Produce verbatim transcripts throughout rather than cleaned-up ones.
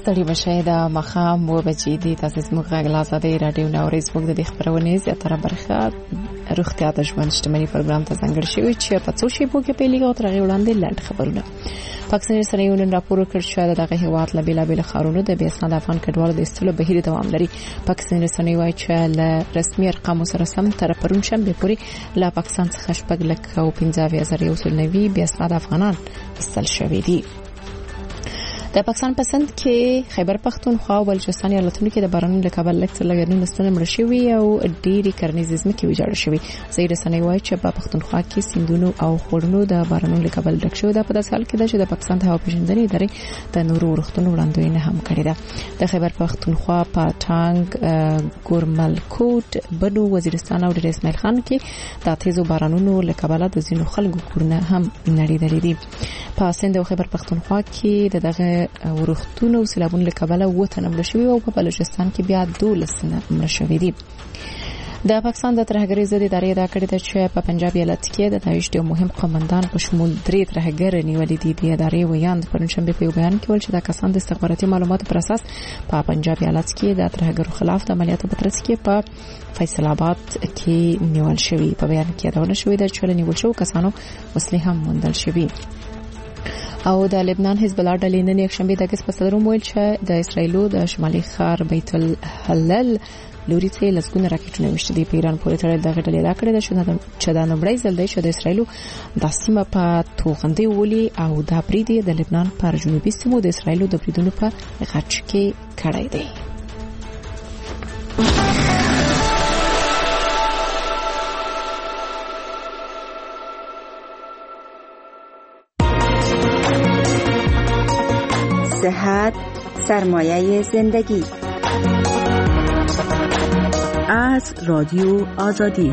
ستړي بشئ د ماښام اوه بجې دي. تاسو زموږ غږ له ازادۍ راډیو نه اورئ. زموږ د دې خپرونې زیاتره برخه روغتیا د ژوند شتمني پروګرام ته ځانګړې شوې چې په څو شیبو کې پیلېږي او تر هغې وړاندې لنډ خبرونه. پاکستاني رسنیو نن راپور وکړ چې د دغه هېواد له بېلابېلو ښارونو د بې اسناده افغان کډوالو د ایستلو بهیر دوام لري. پاکستاني رسنۍ وایي چې له رسمي ارقامو سره سم تر پرون شنبې پورې له پاکستان څخه شپږ لکه او پنځه اویا زره یو سل نوي بې اسناده افغانان ایستل شوي دي. د پاکستان په سند کې خیبر پختونخوا او بلوچستان ایالتونو کې د بارانونو له کبله لږ څه لږ نستونه مړه شوي او ډېرې کرنیزې ځمکې ویجاړې شوي. ځایي رسنۍ وایي چې په پختونخوا کې سیندونو او خوړونو د بارانونو له کبله ډک شوي. دا په داسې حال کې ده چې د پاکستان د هوا پیژندنې ادارې د نورو ورښتونو وړاندوینه هم کړې ده. د خیبر پختونخوا پټانګ، ګورملکوټ، بنو، وزیرستان او ډېر اسماعیل خان کې د تیزو بارانونو له کبله د ځینو خلکو کورونه هم نړېدلي دي. په سند او خیبر پختونخوا کې د دغه ورښتونو سیلابونو له کبله اووه تنه مړه شوي او په بلوچستان کې بیا دولس تنه مړه شوي دي. د پاکستان د ترهګرۍ ضد ادارې ادعا کړې ده چې په پنجاب ایالت کې د داعش یو مهم قومندان په شمول درې ترهګر نیولې دي. د ادارې ویاند پرون شنبه په یو بیان کې ویل چې دا کسان د استخباراتي معلوماتو پر اساس په پنجاب ایالت کې د ترهګرو خلاف د عملیاتو په ترڅ کې په فیصل آباد کې نیول شوي. په بیان کې یادونه شوې ده چې له نیول شوو کسانو وسلې هم موندل شوي. او د لبنان حزب الله ډلې نن یک شنبه د اگست په صدر وویل چې د اسرایلو د شمالي ښار بیت الحلال لوري ته لسګونه راکټونه وشته دي. په ایران پورې تړل دغه ډلې لا کړې ده چې دا نومړی ځل دی چې د اسرایلو د سیمه په توغندې ولي او دا بریدي د لبنان پر جنوبي سیمو د اسرایلو د بریدونو په غچ کې کړی دی. صحت سرمایه زندگی. از رادیو آزادی.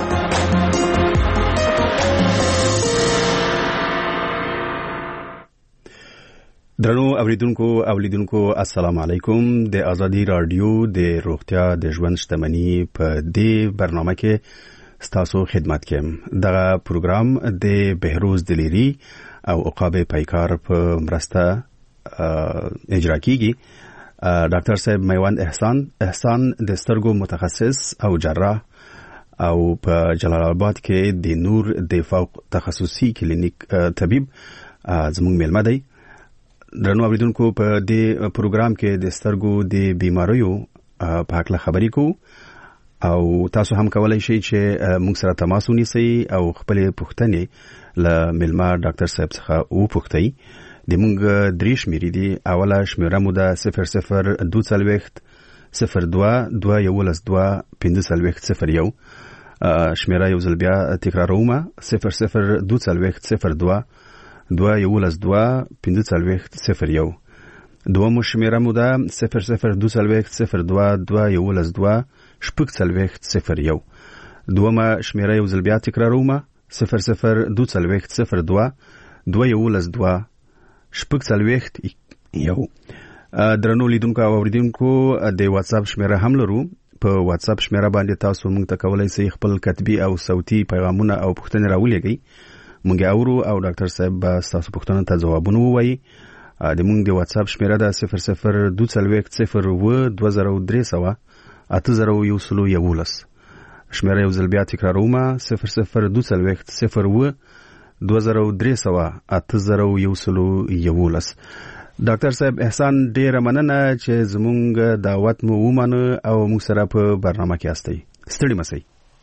درنو اوریدونکو او لیدونکو السلام علیکم. د آزادی رادیو د روغتیا د ژوند شتمنی په دې برنامه کې ستاسو خدمت کوم. دغه پروګرام د بهروز دلیری او عقاب پیکار په مرسته اجرا کیږي. ډاکټر صاحب میوند احسان احسان د سترګو متخصص او جراح او په جلال آباد کې د نور د فوق تخصصي کلینیک طبيب زموږ مېلمه دی. درنو اوریدونکو په دې پروګرام کې د سترګو د بیماریو په اړه خبرې کوو او تاسو هم کولای شئ چې موږ سره تماس ونیسئ او خپل پوښتنې له مېلمه ډاکټر صاحب څخه وپوښتئ. د مونږ درې شمیرې دي. اوله شمیره مو ده صفر صفر دو څلوېښت صفر دوه دوه یولس دوه پنځه څلوېښت صفر یو. شمیره یو ځل بیا تکراروم: صفر صفر دو څلوېښت صفر دوه دوه یولس دوه پنځه څلوېښت صفر یو. دومه شمیره مو ده صفر صفر دو څلوېښت صفر دوه دوه یولس دوه شپږ څلوېښت صفر یو. دومه شمیره یو ځل بیا تکراروم: صفر صفر دو څلوېښت صفر دوه دوه یولس دوه شپږ څلوېښت یو. درنو لیدونکو او اوریدونکو د واتس اپ شمیره هم لرو. په واتس اپ شمیره باندې تاسو موږ ته کولای شئ خپل کتبي او صوتي پیغامونه او پوښتنې راولېږئ. موږ اورو او ډاکټر صاحب تاسو پوښتنو ته ځوابونه ووایي. د موږ د واتس اپ شمیره ده صفر صفر دو څلوېښت صفر اووه دوه زره درې سوه اته زره یو سل یولس. شمیره یو ځل بیا تکراروم: صفر صفر دو څلوېښت صفر اووه دوه زره درې سوه اته زره یو سل یولس. ډاکټر صاحب احسان ډیره مننه چې زموږ دعوت مو ومنه او موږ سره په برنامه کې یاستئ. ستړي مسئ.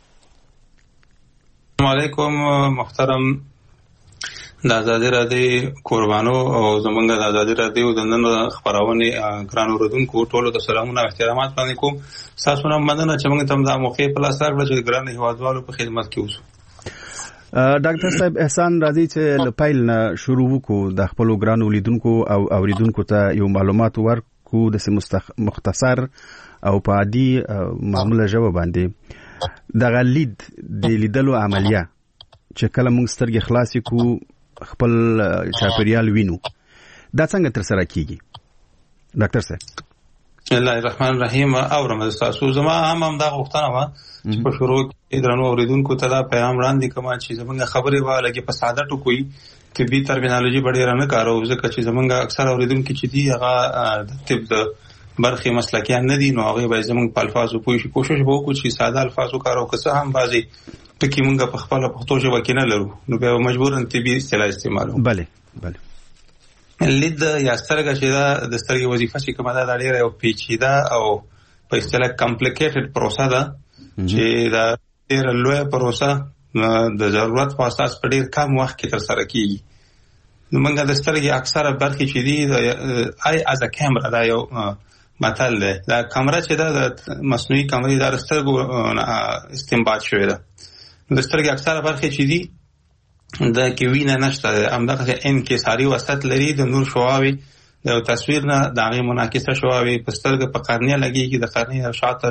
السلام علیکم محترم د آزادی رادیو قربانو او زمونږ د آزادی رادیو د نن خبرونه ګران اوردونکو ټولو ته سلامونه او احترامات باندې کوم. تاسو نه مننه چې موږ ته د موقع په لاس راغله چې ګران هیوادوالو په خدمت کې اوسو. ډاکټر صاحب احسان راځي چې لپایل نه شروع وکړو د خپل ګرانو لیدونکو او اوریدونکو ته یو معلومات ورکو د مختصر او په عادي معموله جواب باندې د غلید د لیدلو عملیه چې کله موږ سترګې خلاصې کو خپل چاپیریال وینو دا څنګه تر سره کیږي ډاکټر صاحب؟ بسم الله الرحمن الرحیم. اورم تاسو زما هم هم دا غوښتنه و چې په شروع کې درنو اوریدونکو ته دا پیغام وړاندې کوم چې زمونږ خبرې واله کې په ساده ټکو وي چې به ترمینالوژي ډېر نه کارو، ځکه چې زمونږ اکثر اوریدونکو چې دی هغه د طب د برخې مسلکیان نه دي، نو هغه به زمونږ په الفاظو پوه شي. کوشش به وکړو چې ساده الفاظو کارو، که څه هم بعضي ټکي مونږ په خپل پښتو ژبه کې نه لرو، نو به مجبورن طبي اصطلاح استعمالو. بله بله. لید یا سترګه چې دا د سترګې وظیفه چې کومه ده دا ډېره یو پیچیده او په اصطلاح کمپلیکیټډ پروسه ده چې دا ډېره لویه پروسه د ضرورت په اساس په ډېر کم وخت کې ترسره کېږي. نو موږ د سترګې اکثره برخې چې دي د آی از ا کیمرا دا یو متل دی. دا کامره چې ده د مصنوعي کامرې دا د سترګو استنباط شوې ده. د سترګې اکثره برخې چې دي دا کې وینه نشته، همدغه انکساري وسط لري، د نور شعاوې د تصویر نه د هغې منعکسه شعاوې په سترګه په قرنیه لګېږي، د قرنیې شاته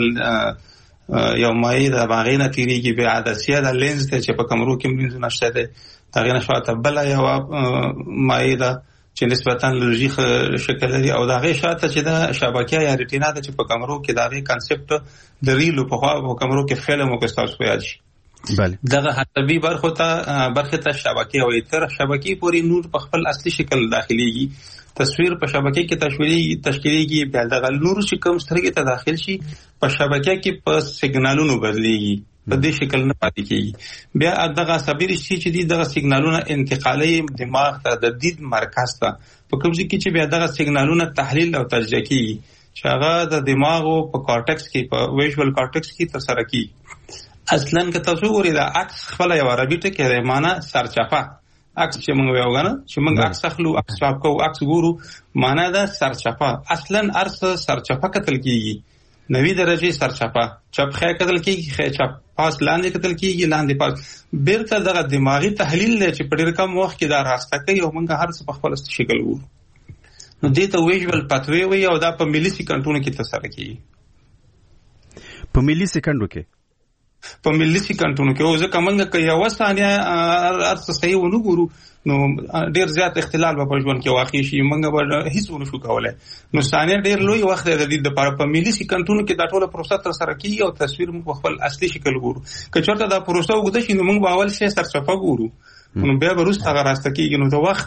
یو مایع د هغې نه تېرېږي، بیا عدسیه د لینز دی چې په کمرو کې لینزونه شته دی، د هغې نه شاته بله یوه مایع ده چې نسبتا لوژي شکل لري، او د هغې شاته چې د شبکیه یا ریټینا ده چې په کمرو کې د هغې کنسپټ د ریلو پخوا په کمرو کې فلم او که ستاسو په یاد شي بله دغه حسابي برخو ته برخې ته شبکیه وایي. تر شبکیې پورې نور په خپل اصلي شکل داخليږي، تصویر په شبکیه کې تشکیلېږي تشکیلېږي بیا دغه نور چې کوم سترګې ته داخل شي په شبکیه کې په سیګنالونو بدلېږي، په دې شکل نه پاتې کېږي. بیا دغه عصبي رشتې چې دي دغه سیګنالونه انتقالي دماغ ته د دید مرکز ته په کوم ځای کې چې بیا دغه سیګنالونه تحلیل او تجزیه کېږي چې هغه د دماغو په کارټکس کې په ویژوال کارټکس کې ترسره کېږي. اصلا که تاسو ګورئ دا عکس خپل یو عربي ټکی دی، معنا سرچپه عکس چې موږ وایو کنه چې موږ عکس اخلو عکس چاپ کوو عکس ګورو، معنا دا سرچپه. اصلا ارس سرچپه کتل کیږي، نوي درجه سرچپه، چپ خې کتل کیږي، خې چپ پاس لاندې کتل کیږي، لاندې پاس بیرته دغه دماغي تحلیل دی چې په ډېر کم وخت کې دا راسته کوي او موږ هر څه په خپل شکل ګورو. نو دې ته ویژوال پاتوي وي او دا په ملي سکندونو کې ترسره کیږي. په ملي سکندو کې په ملي سکندونو کې او ځکه موږ که یوه ثانیه هر څه صحیح ونه ګورو نو ډېر زیات اختلال به په ژوند کې واقع شي، موږ به هیڅ ونه شو کولی. نو ثانیه ډېر لوی وخت دی د دې دپاره. په ملي سکندونو کې دا ټوله پروسه ترسره کېږي او تصویر موږ په خپل اصلي شکل ګورو. که چېرته دا پروسه اوږده شي نو موږ به اول شی سرچپه ګورو، نو بیا به وروسته هغه راسته کېږي. نو د وخت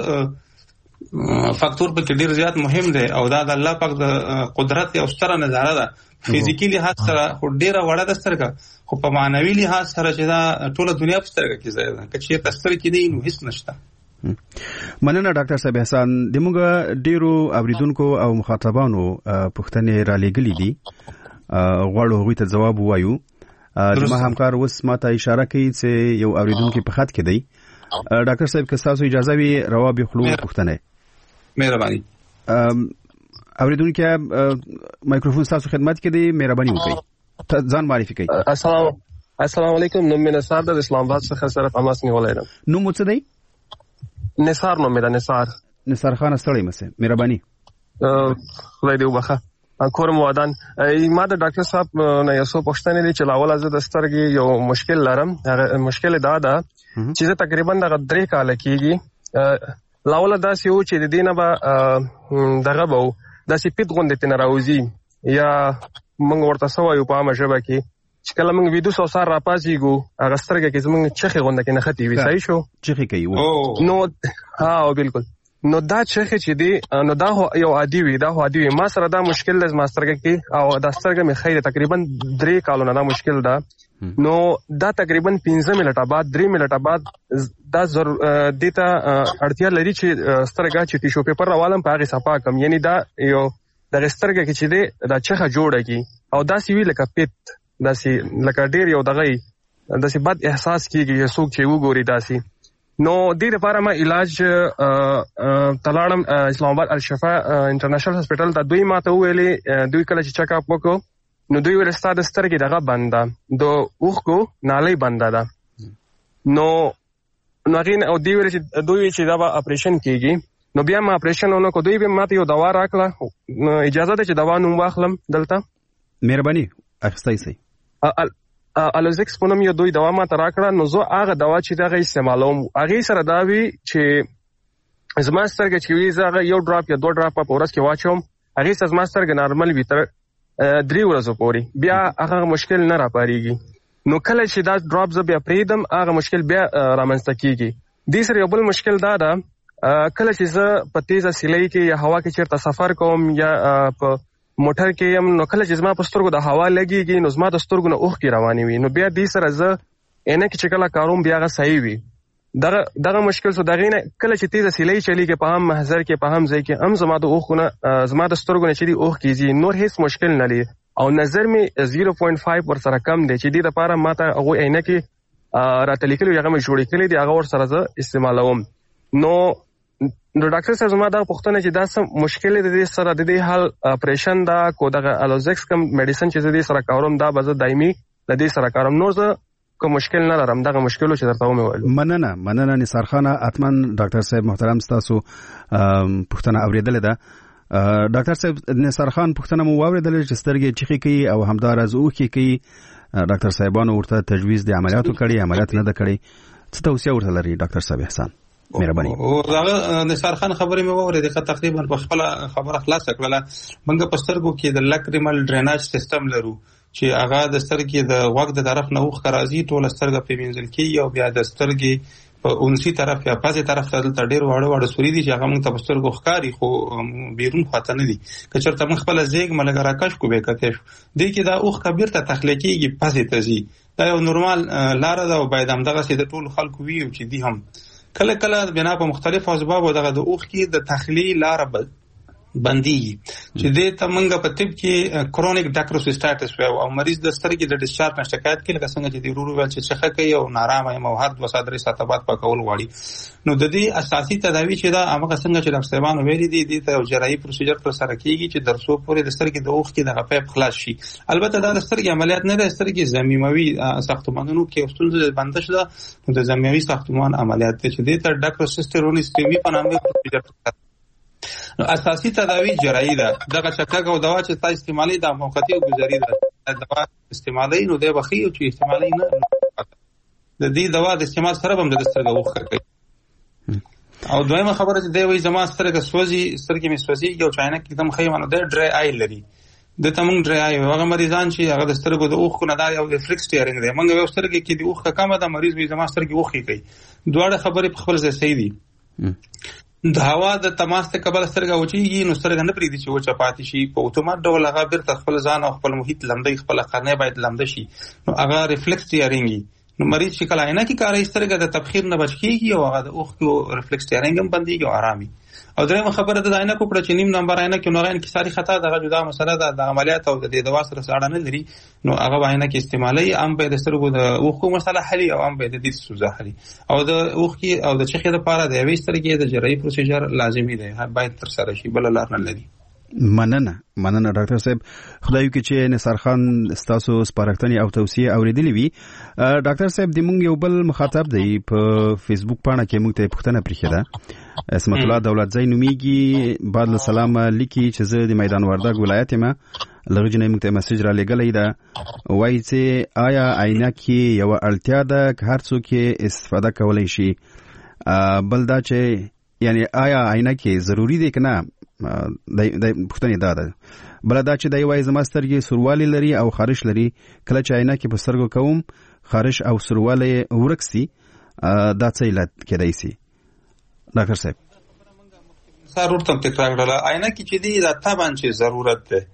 فاکتور پکې ډېر زیات مهم دی او دا د الله پاک د قدرت یو ستره نظاره ده. فزیکي لحاظ سره خو ډېره وړه ده سترګه، خو په معنوي لحاظ سره چې دا ټوله دنیا په سترګه کې ځای ده، که چېرته سترګې نه وي نو هېڅ نشته. مننه ډاکټر صاحب احسان. زموږ ډېرو اوریدونکو او مخاطبانو پوښتنې رالېږلي دي، غواړو هغوی ته ځواب ووایو. زما همکار اوس ما ته اشاره کوي چې یو اوریدونکی په خط کې دی. ډاکټر صاحب که ستاسو اجازه وي رواب خلو پوښتنه. مهرباني. اوریدونکو مایکروفون تاسو خدمت کې دی، مهرباني وکړئ ځان معرفي کړئ. السلام السلام علیکم. نوم مې نثار د اسلام آباد څخه صرف اماس نیولای نو. نوم څه دی؟ نثار نوم مې نثار. نثار خان ستړی مسه مهرباني. خدای دې وبخښه. کورم ودان ما د ډاکټر صاحب نه یو څه پوښتنې دي چې لاول از د سترګې یو مشکل لرم. هغه مشکل دا ده چې تقریبا د درې کال کېږي لاول دا سی و چې د دینه به دغه به د سپید غوندې تن راوځي یا موږ ورته سوایو په عامه ژبه کې چې کله موږ ویدو سو سار راپاسېږو هغه سترګه کې زموږ چخې غونډه کې نښتې وي. صحیح شو؟ چخې کوي نو ها بالکل. نو دا چخې چې دی نو دا یو عادي وي، دا عادي وي. ما سره دا مشکل دی زما سترګه کې او دا سترګه مې خیر تقریبا درې کالونه دا مشکل ده. نو دا تقریبا پنځه منټه بعد درې منټه بعد دا ضرور دیتا اړتیا لري چې سترګه چې ټیشو پیپر راوالم په هغه صفا کم، یعنی دا یو د سترګه کې چې دی دا چخه جوړه کی او دا سی وی لکه پیت دا سی لکه ډیر یو دغه دا سی بد احساس کیږي چې څوک چې وګوري دا سی. نو دې لپاره ما علاج تلاړم اسلام آباد الشفا انټرنیشنل هسپټل ته. دوی ماته ویلي دوی کله چې چیک اپ وکړو نو دوی ول ستاد سترګې دغه بنده د اوخکو نالۍ بنده ده. نو نو غین او دوی ول چې دوی چې دا اپریشن کیږي نو بیا ما اپریشن ونه کو. دوی به ماته یو دوا راکړه، اجازه ده چې دوا نوم واخلم دلته. مهرباني اخستای سي. الوزیکس په نوم یو دوی دوا ماته راکړه. نو زه هغه دوا چې دغه استعمالوم هغه سره دا وی چې زما سترګې چې وی زه یو ډراپ یا دوه ډراپ په ورځ کې واچوم هغه سز ماستر ګ نارمل وي تر درې ورځې پورې بیا هغه مشکل نه راپاریږي نو کله چې دا ډراپ ز بیا پریدم هغه مشکل بیا رامنځته کیږي. د سره یو بل مشکل دا ده کله چې زه په تیزه سیلۍ کې یا هوا کې چیرته سفر کوم یا په موټر کې يم نو کله چې زما په سترګو د هوا لګيږي نو زما د سترګو نه اوښکې روانې وي نو بیا د سره زه انه کې چې کله کاروم بیا هغه صحیح وي. دغه دغه مشکل سو دغه نه کله چې تیزه سیلۍ چلیږي په هم محضر کې په هم ځای کې هم زما د اوښونه زما د سترګو نه چې دی اوښ کیږي نور هیڅ مشکل نه لري او نظر می صفر پوینټ پنځه ور سره کم دی چې د لپاره ماته هغه عینه کې راته لیکلو هغه مې جوړې کړې دی هغه ور سره زه استعمالوم. نو نو ډاکټر صاحب زما دا پوښتنه چې دا سم مشکل د دې سره د دې حل اپریشن دا کو دغه الوزکس کم میډیسن چې د دې سره کاروم دا به دایمي د دې سره کاروم نور زه کوم مشکل نه لرم دغه مشکل چې درته ومه ویل. مننه مننه نثار خان اتمن ډاکټر صاحب محترم تاسو پوښتنه اوریدل ده. ډاکټر صاحب نثار خان پوښتنه مو اوریدل چې سترګې چخي کوي او همدار از اوخي کوي ډاکټر صاحبانو ورته تجویز د عملیاتو کړي عملیات نه ده کړي څه توصیه ورته لري ډاکټر صاحب احسان مهرباني. او هغه نثار خان خبرې مې واورېدې تقریبا په خپل خبره خلاص کړله. موږ په سترګو کې د لاکریمل ډریناج سیستم لرو چې هغه د سترګې د غوږ د طرف نه اوښ راځي ټول سترګې په وینځل کې او بیا د سترګې په اونسي طرف یا پازي طرف ته ډېر واړه واړه سوري دي چې هغه موږ ته په سترګو ښکاري خو بیرون خواته نه دي. که چېرته موږ خپله زیږ ملګه راکش کو به کته شو دې کې دا اوښ کبیر ته تخلیقېږي پازي ته ځي دا یو نورمال لاره ده او باید همدغسې د ټولو خلکو وي چې دي هم کله کله بنا په مختلفو اسبابو دغه د اوښ کې د تخلیل لاره بندي چې دې ته موږ په طب کې کرونیک ډاکروسیسټایټس وایو او مریض د سترګې د ډیسچارج نه شکایت کوي لکه څنګه چې د ورورو ول چې څخه کوي او نارامه یم او هر دوه ساعت درې ساعته بعد پاکول غواړي نو د دې اساسي تداوی چې دا هغه څنګه چې ډاکټر صاحبانو ویلي دي د ته جراحي پروسیجر پر سره کیږي چې درسو پورې د سترګې د اوښ کې د غپیب خلاص شي. البته دا د سترګې عملیات نه د سترګې زمینوي ساختمانونو کې ستونزې بنده شوه نو د زمینوي ساختمان عملیات چې د ته ډاکروسیسټرونیستمي په نامه پروسیجر نو اساسي تداوی جراحي ده. دغه چکک او دوا چې تاسو استعمالي د موقتی او گزاري ده دوا استعمالي نو د بخي او چې استعمالي نه د دې دوا د استعمال سره هم د سترګو وخت کوي. او دویمه خبره چې دی وایي زما سترګې سوځي سترګې مې سوځي یو چاینه کې دم خیمانه د ډرای آی لري د تمنګ ډرای آی هغه مریضان چې هغه د سترګو د اوښ نه دا یو ریفلکس ټیرینګ دی موږ یو سترګې کې د اوښ کمه ده مریض وي زما سترګې اوښي کوي دواړه خبرې په خپل ځای صحیح دي. د هوا د تماس ته قبل سترګه وچیږي نو سترګه نه پریږدي چې وچه پاتې شي په اتومات ډول هغه بیرته خپل ځان او خپل محیط لمدي خپل قرنه باید لمده شي نو هغه ریفلکس ټیرینګ نو مریض چې کله عینه کې کاري سترګه د تبخیر نه بچ کیږي او هغه د اوښ کو ریفلکس ټیرینګ هم بنديږي او آرامي. او درېمه خبره د عینه کو پر چې نیم نمبر عینه کې نو انکساري خطا دغه جدا مسله ده د عملیات او د دوا سره اړه نه لري نو هغه عینه کې استعمالي ام به د سترګو د اوښ کو مسله حلي او ام به د دې سوزه حلي او د اوښ کې او د چخې لپاره د یوې سترګې د جراحي پروسیجر لازمي دی باید تر سره شي بل لار نه لري. مننه مننه ډاکټر صاحب خدای وکړي چې نثار خان تاسو سپارښتنې او توصیه اوریدلې وي. ډاکټر صاحب د مونږ یو بل مخاطب دی په فیسبوک پاڼه کې مونږ ته پوښتنه پرېښې ده اسمت الله دولت زای نومیږي بعد السلام لیکي چې زه د میدان وردګ ولایت یم لږ جنې مونږ ته میسج را لګلې ده وایي چې آیا عینه کې یو اړتیا ده که هر څوک استفاده کولی شي بل دا چې یعنی آیا عینه کې ضروری دی که نه د پښتنې دا ده بل دا چې د وای زما سترګې سوروالی لري او خارش لري کله چې عینه کې په سترګو کوم خارش او سوروالی ورکسي دا څه علت کېدای شي ډاکټر صاحب ضرورت هم تکرار کړل عینه کې چې دی دا طبعا چې ضرورت ده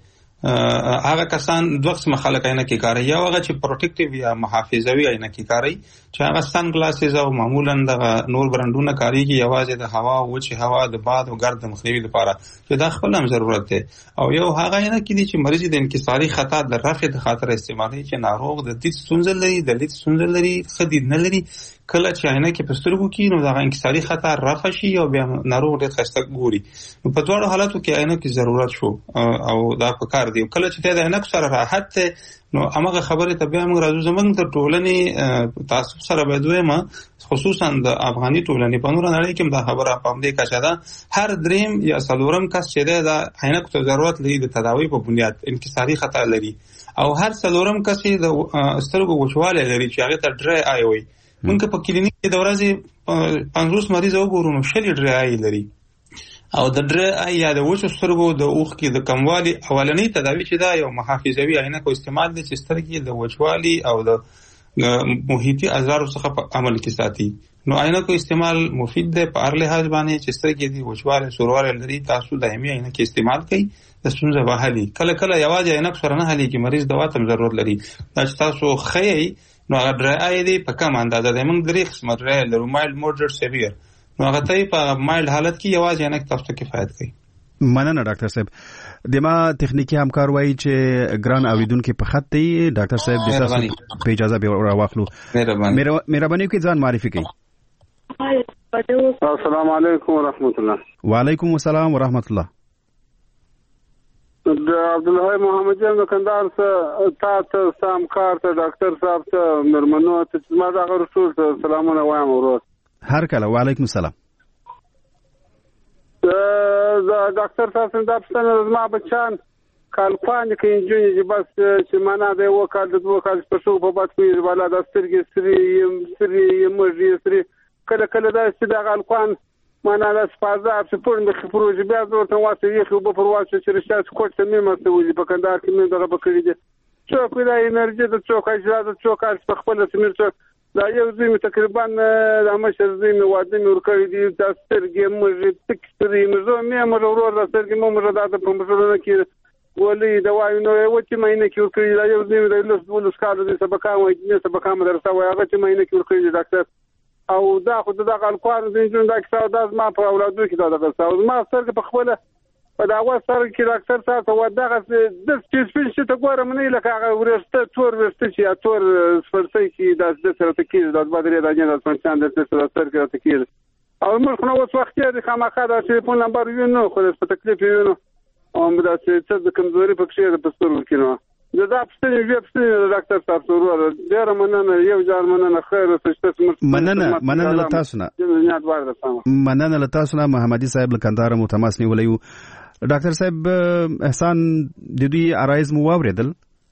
هغه کسان دوه قسم خلک عینه کې کاروي یو هغه چې پروټیکټیو یا محافظوي عینه کې کاروي چې هغه سن ګلاسز او معمولا د نور برندونه کاریږي یوازې د هوا او چې هوا د باد او ګرد مخنیوي لپاره چې دا خپل هم ضرورت دی او یو هغه عینه کې دي چې مریض د انکساري خطا د رفع د خاطر استعمالي چې ناروغ د دې ستونزه لري د دې ستونزه لري خدید نه لري کله چې عینه کې پسترګو کې نو دا انکساري خطا رفع شي او بیا ناروغ ډېر خسته ګوري نو په دواړو حالاتو کې عینه کې ضرورت شو او دا په کار دی کله چې د عینه سره راحت نو هغه خبره ته بیا موږ راځو زمونږ د ټولنې تاسو سره باید وایم خصوصا د افغاني ټولنې په نور نړۍ کې دا خبره پام دی کچا ده هر دریم یا څلورم کس چې د عینه ته ضرورت لري د تداوی په بنیاد انکساري خطا لري او هر څلورم کس د سترګو وچوالی لري چې هغه ته ډرای آی وي موږ په کلینیک کې د ورځې پنځوس مریض وګورو نو شل ډرای آی لري او د ډر ای یا د وچو سترګو د اوښ کې د کموالي اولنۍ تداوی چې دا یو محافظوي عینکو استعمال دي چې سترګې د وچوالي او د محیطي اضرارو څخه په عمل کې ساتي. نو عینکو استعمال مفید دی په هر لحاظ باندې چې سترګې دي وچوالی سوروالی لري، تاسو دایمي عینکې استعمال کوئ د ستونزه به حلي. کله کله یوازې عینک سره نه حلېږي، مریض دوا ته ضرورت لري. دا چې تاسو ښیئ نو هغه ډرای آی دی په کم اندازه دی. موږ درې قسمه ډرای لرو، مایلډ، موډریټ، سیویر. نو هغه ته په مایلډ حالت کې یوازې عینک تاسو ته کفایت کوي. مننه ډاکټر صاحب. د ما تخنیکی همکار وایي چې ګران اوریدونکو په خط دی ډاکټر صاحب د تاسو په اجازه به راواخلو. مهرباني وکړئ ځان معرفي کړئ. السلام علیکم ورحمت الله. وعلیکم السلام ورحمت الله. د عبدالحی محمد جان کندهار څخه تاسو سم کار ته ډاکټر صاحب ته مرمنو ته ما دا رسول ته سلامونه وایم ورو. هر کله. وعلیکم السلام. د ډاکټر صاحب څنګه پښتنه ما بچان کال پاند کې انجونی چې بس چې معنا دی وکړ د دوه کال په شو په بات کې بالا د سترګې سری سری مږي سری کله کله دا چې د غالقان معنا د سپازه په پور مخ پروژه بیا ورته واسه یې خو په پرواز چې رښتیا کوټ ته مې مسولي په کندهار کې مې دغه بکړی دي څوک دا انرژي د څوک اجازه څوک په خپل سمیر څوک دا یو زمي تقریبا د مشر زمي واده مې ورکړی دي د سترګې مږي تکستري مزو مې مر ورور د سترګې مو مر د په مسلونه کې ولې دا وایو نو و چې مې نه کې ورکړی دا یو زمي د لوس ولوس کار د سبقا وایي چې سبقا مدرسه وایي هغه چې مې نه کې ورکړی ډاکټر او دا خو د غالقوان د جون دا کیسه د ما په اولادو کې دا د څه ما سترګې په خپل په دا وسر کې ډاکټر صاحب و دغه د سپیشل چې ته ګورم نه لکه هغه ورسته تور ورسته چې یا تور سپرسي کې د د سره تکیز د بدرې د نه د څنګه د سره سره کې تکیز او موږ خو نو اوس وخت یې خامخا د ټلیفون نمبر یو نو خو په تکلیف یو نو او موږ د څه د کمزوري په کې د پستور کې نو دا د پښتني وی پښتني ډاکټر صاحب سره ډیر مننه یو ځار مننه خیر څه مننه مننه له تاسو نه مننه له تاسو نه محمدي صاحب له کندهار مو تماس نیولیو. ډاکټر صاحب احسان د دوی عرایض مو واوریدل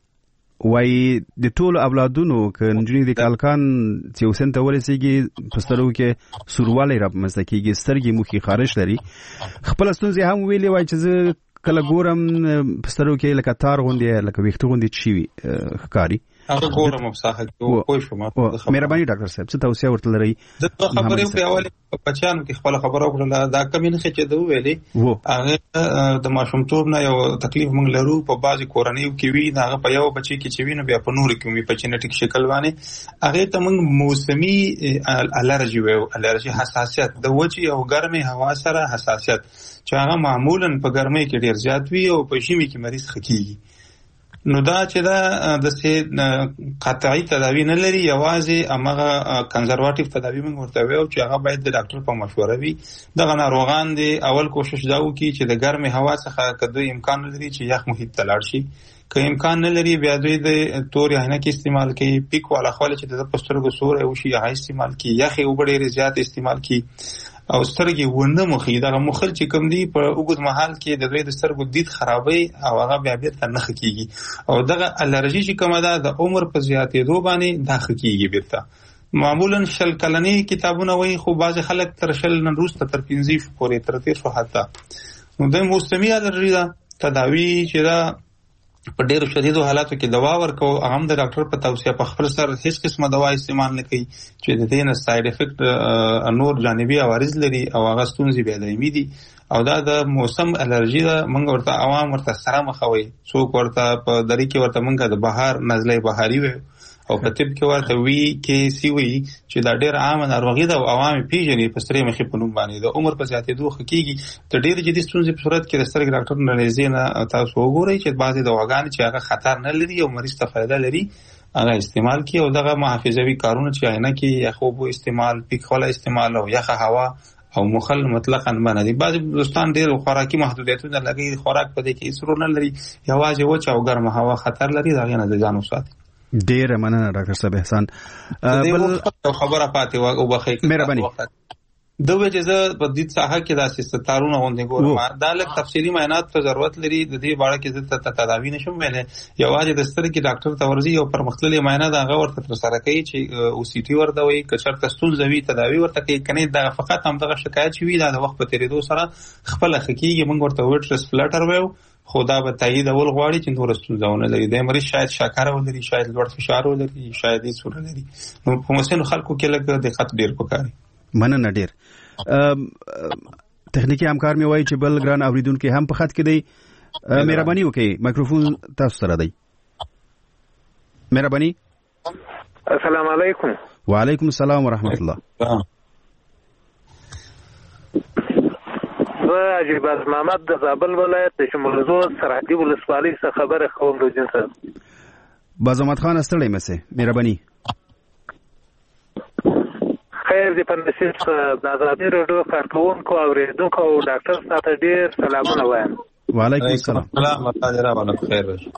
وای د ټول اولادونو ک نجونی د کالکان چې وسن ته ورسیږي پسترو کې سورواله را مسکیږي سترګې مخې خارش لري خپل ستونزې هم ویلې وای چې کله ګورم پسترو کې لکه تار غوندې لکه ویښته غوندې چی ښکاری هغه ګورم صحه کې پوه شوم. مهرباني ډاکټر صاحب څه توصیه ورته لري؟ د خبرې په اول بچیانو کې خپل خبرو کړل دا کمینه چې دوی ویلي هغه د ماشومتوب نه یو تکلیف موږ لرو په بعضي کورنیو کې وی هغه په یو بچی کې چې ویني بیا په نور کې وی په جنټیک شکل باندې هغه ته موږ موسمي الرجی ویو الرجی حساسیت د وچی او ګرمي هوا سره حساسیت چې هغه معمولا په ګرمۍ کې ډیر زیات وي او په ژمي کې مریض خکېږي. نو دا چې دا د سه قطعي تداوی نه لري یوازې هغه کنزرواتیو تداوی موږ ورته ویو چې هغه باید د ډاکټر په مشوره وي. دغه ناروغان دي اول کوشش دا وکړي چې د ګرمې هوا څخه کدوې امکان لري چې یخ محیط ته لاړ شي. که امکان نه لري بیا دوی د تورې عینکې استعمال کوي، پیک والا خواله چې د پسترګو سوری وشي هغه استعمال کوي، یخې اوبه ډېرې زیات استعمال کوي او سترګې ونه مخې دغه مخل چې کوم دی په اوږد مهال کې د دوی د سترګو دید خرابوي او هغه بیا بیرته نه ښه کېږي او دغه الرجي چې کومه ده د عمر په زیاتېدو باندې دا ښه کېږي بیرته. معمولا شل کلني کتابونه وایي خو بعضې خلک تر شل نه وروسته تر پنځه پورې تر تېر شو حتی. نو د موسمي الرجي ده تداوي چې ده په ډېرو شدیدو حالاتو کې دوا ورکو هغه هم د ډاکټر په توصیه په خپل سر هیڅ قسمه دوا استعمال نه کوي چې د دې نه ساید افیکټ نور جانبي عوارض لري او هغه ستونزې بیا دایمي دي او دا د موسم الرجي ده. موږ ورته عوام ورته سره مخوي، څوک ورته په دری کې ورته موږ د بهار نزله بهاري وي او په طب کې ورته وی کې سی وی چې دا ډېر عام ناروغي ده او عوام پیژني په سترې مخې په نوم باندې د عمر په زیاتېدو ښه کېږي. د ډېرې جدي ستونزې په صورت کې د سترګې ډاکټر نه لیزې نه تاسو وګورئ چې بعضې دواګانې چې هغه خطر نه لري او مریض ته فایده لري هغه استعمال کړي او دغه محافظوي کارونه چې عینکې یخ اوبو استعمال، پیک خواله استعمال او یخه هوا او مخل مطلقاً باندې دي. بعضې دوستان ډېر خوراکي محدودیتونه لګوي، خوراک په دې کې هېڅ رول نه لري، یوازې وچه او ګرمه هوا خطر لري، د هغې نه د ځان وساتي. ډېره مننه ډاکټر صاحب احسان. بل خبره پاتې و او بخې مهرباني د وجه زه په دې ساحه کې د سیستارونو غونډې ګورم دا لږ تفصیلی معاینات ته ضرورت لري د دې باندې کې زه تداوی نشم ویلې یوازې د سترګې ډاکټر ته ورځي او پرمختللي معاینه دا غوړ تر سره کوي چې او سی ټي ورته وي کچر تستول زوی تداوی ورته کوي کني دا فقط هم دغه شکایت شوی دا د وخت په تیریدو سره خپل حقيقي موږ ورته وټرس فلټر ویو خدا به تایید اول غواړي چې نور ستونزونه لري د مریض شاید شکر ولري شاید لوړ فشار ولري شاید هیڅ ور لري نو په مسنو خلکو کې لږ دقت ډیر وکړي مننه ډیر تخنیکی همکار مې وایي چې بل ګران اوریدونکو هم په خط کې دی مهرباني وکړئ مایکروفون تاسو سره دی مهرباني السلام علیکم وعلیکم السلام ورحمت الله زه عجیب از محمد د زابل ولایت د شمولزو سرحدي ولسوالۍ څخه خبره کوم روزین صاحب بازمت خان استړی مې مهرباني خیر دې په نصیب د ازادي راډیو کارکونکو او ریډونکو او ډاکټر ساته ډیر سلامونه وایم وعلیکم السلام سلام الله دې راوړي خیر وشي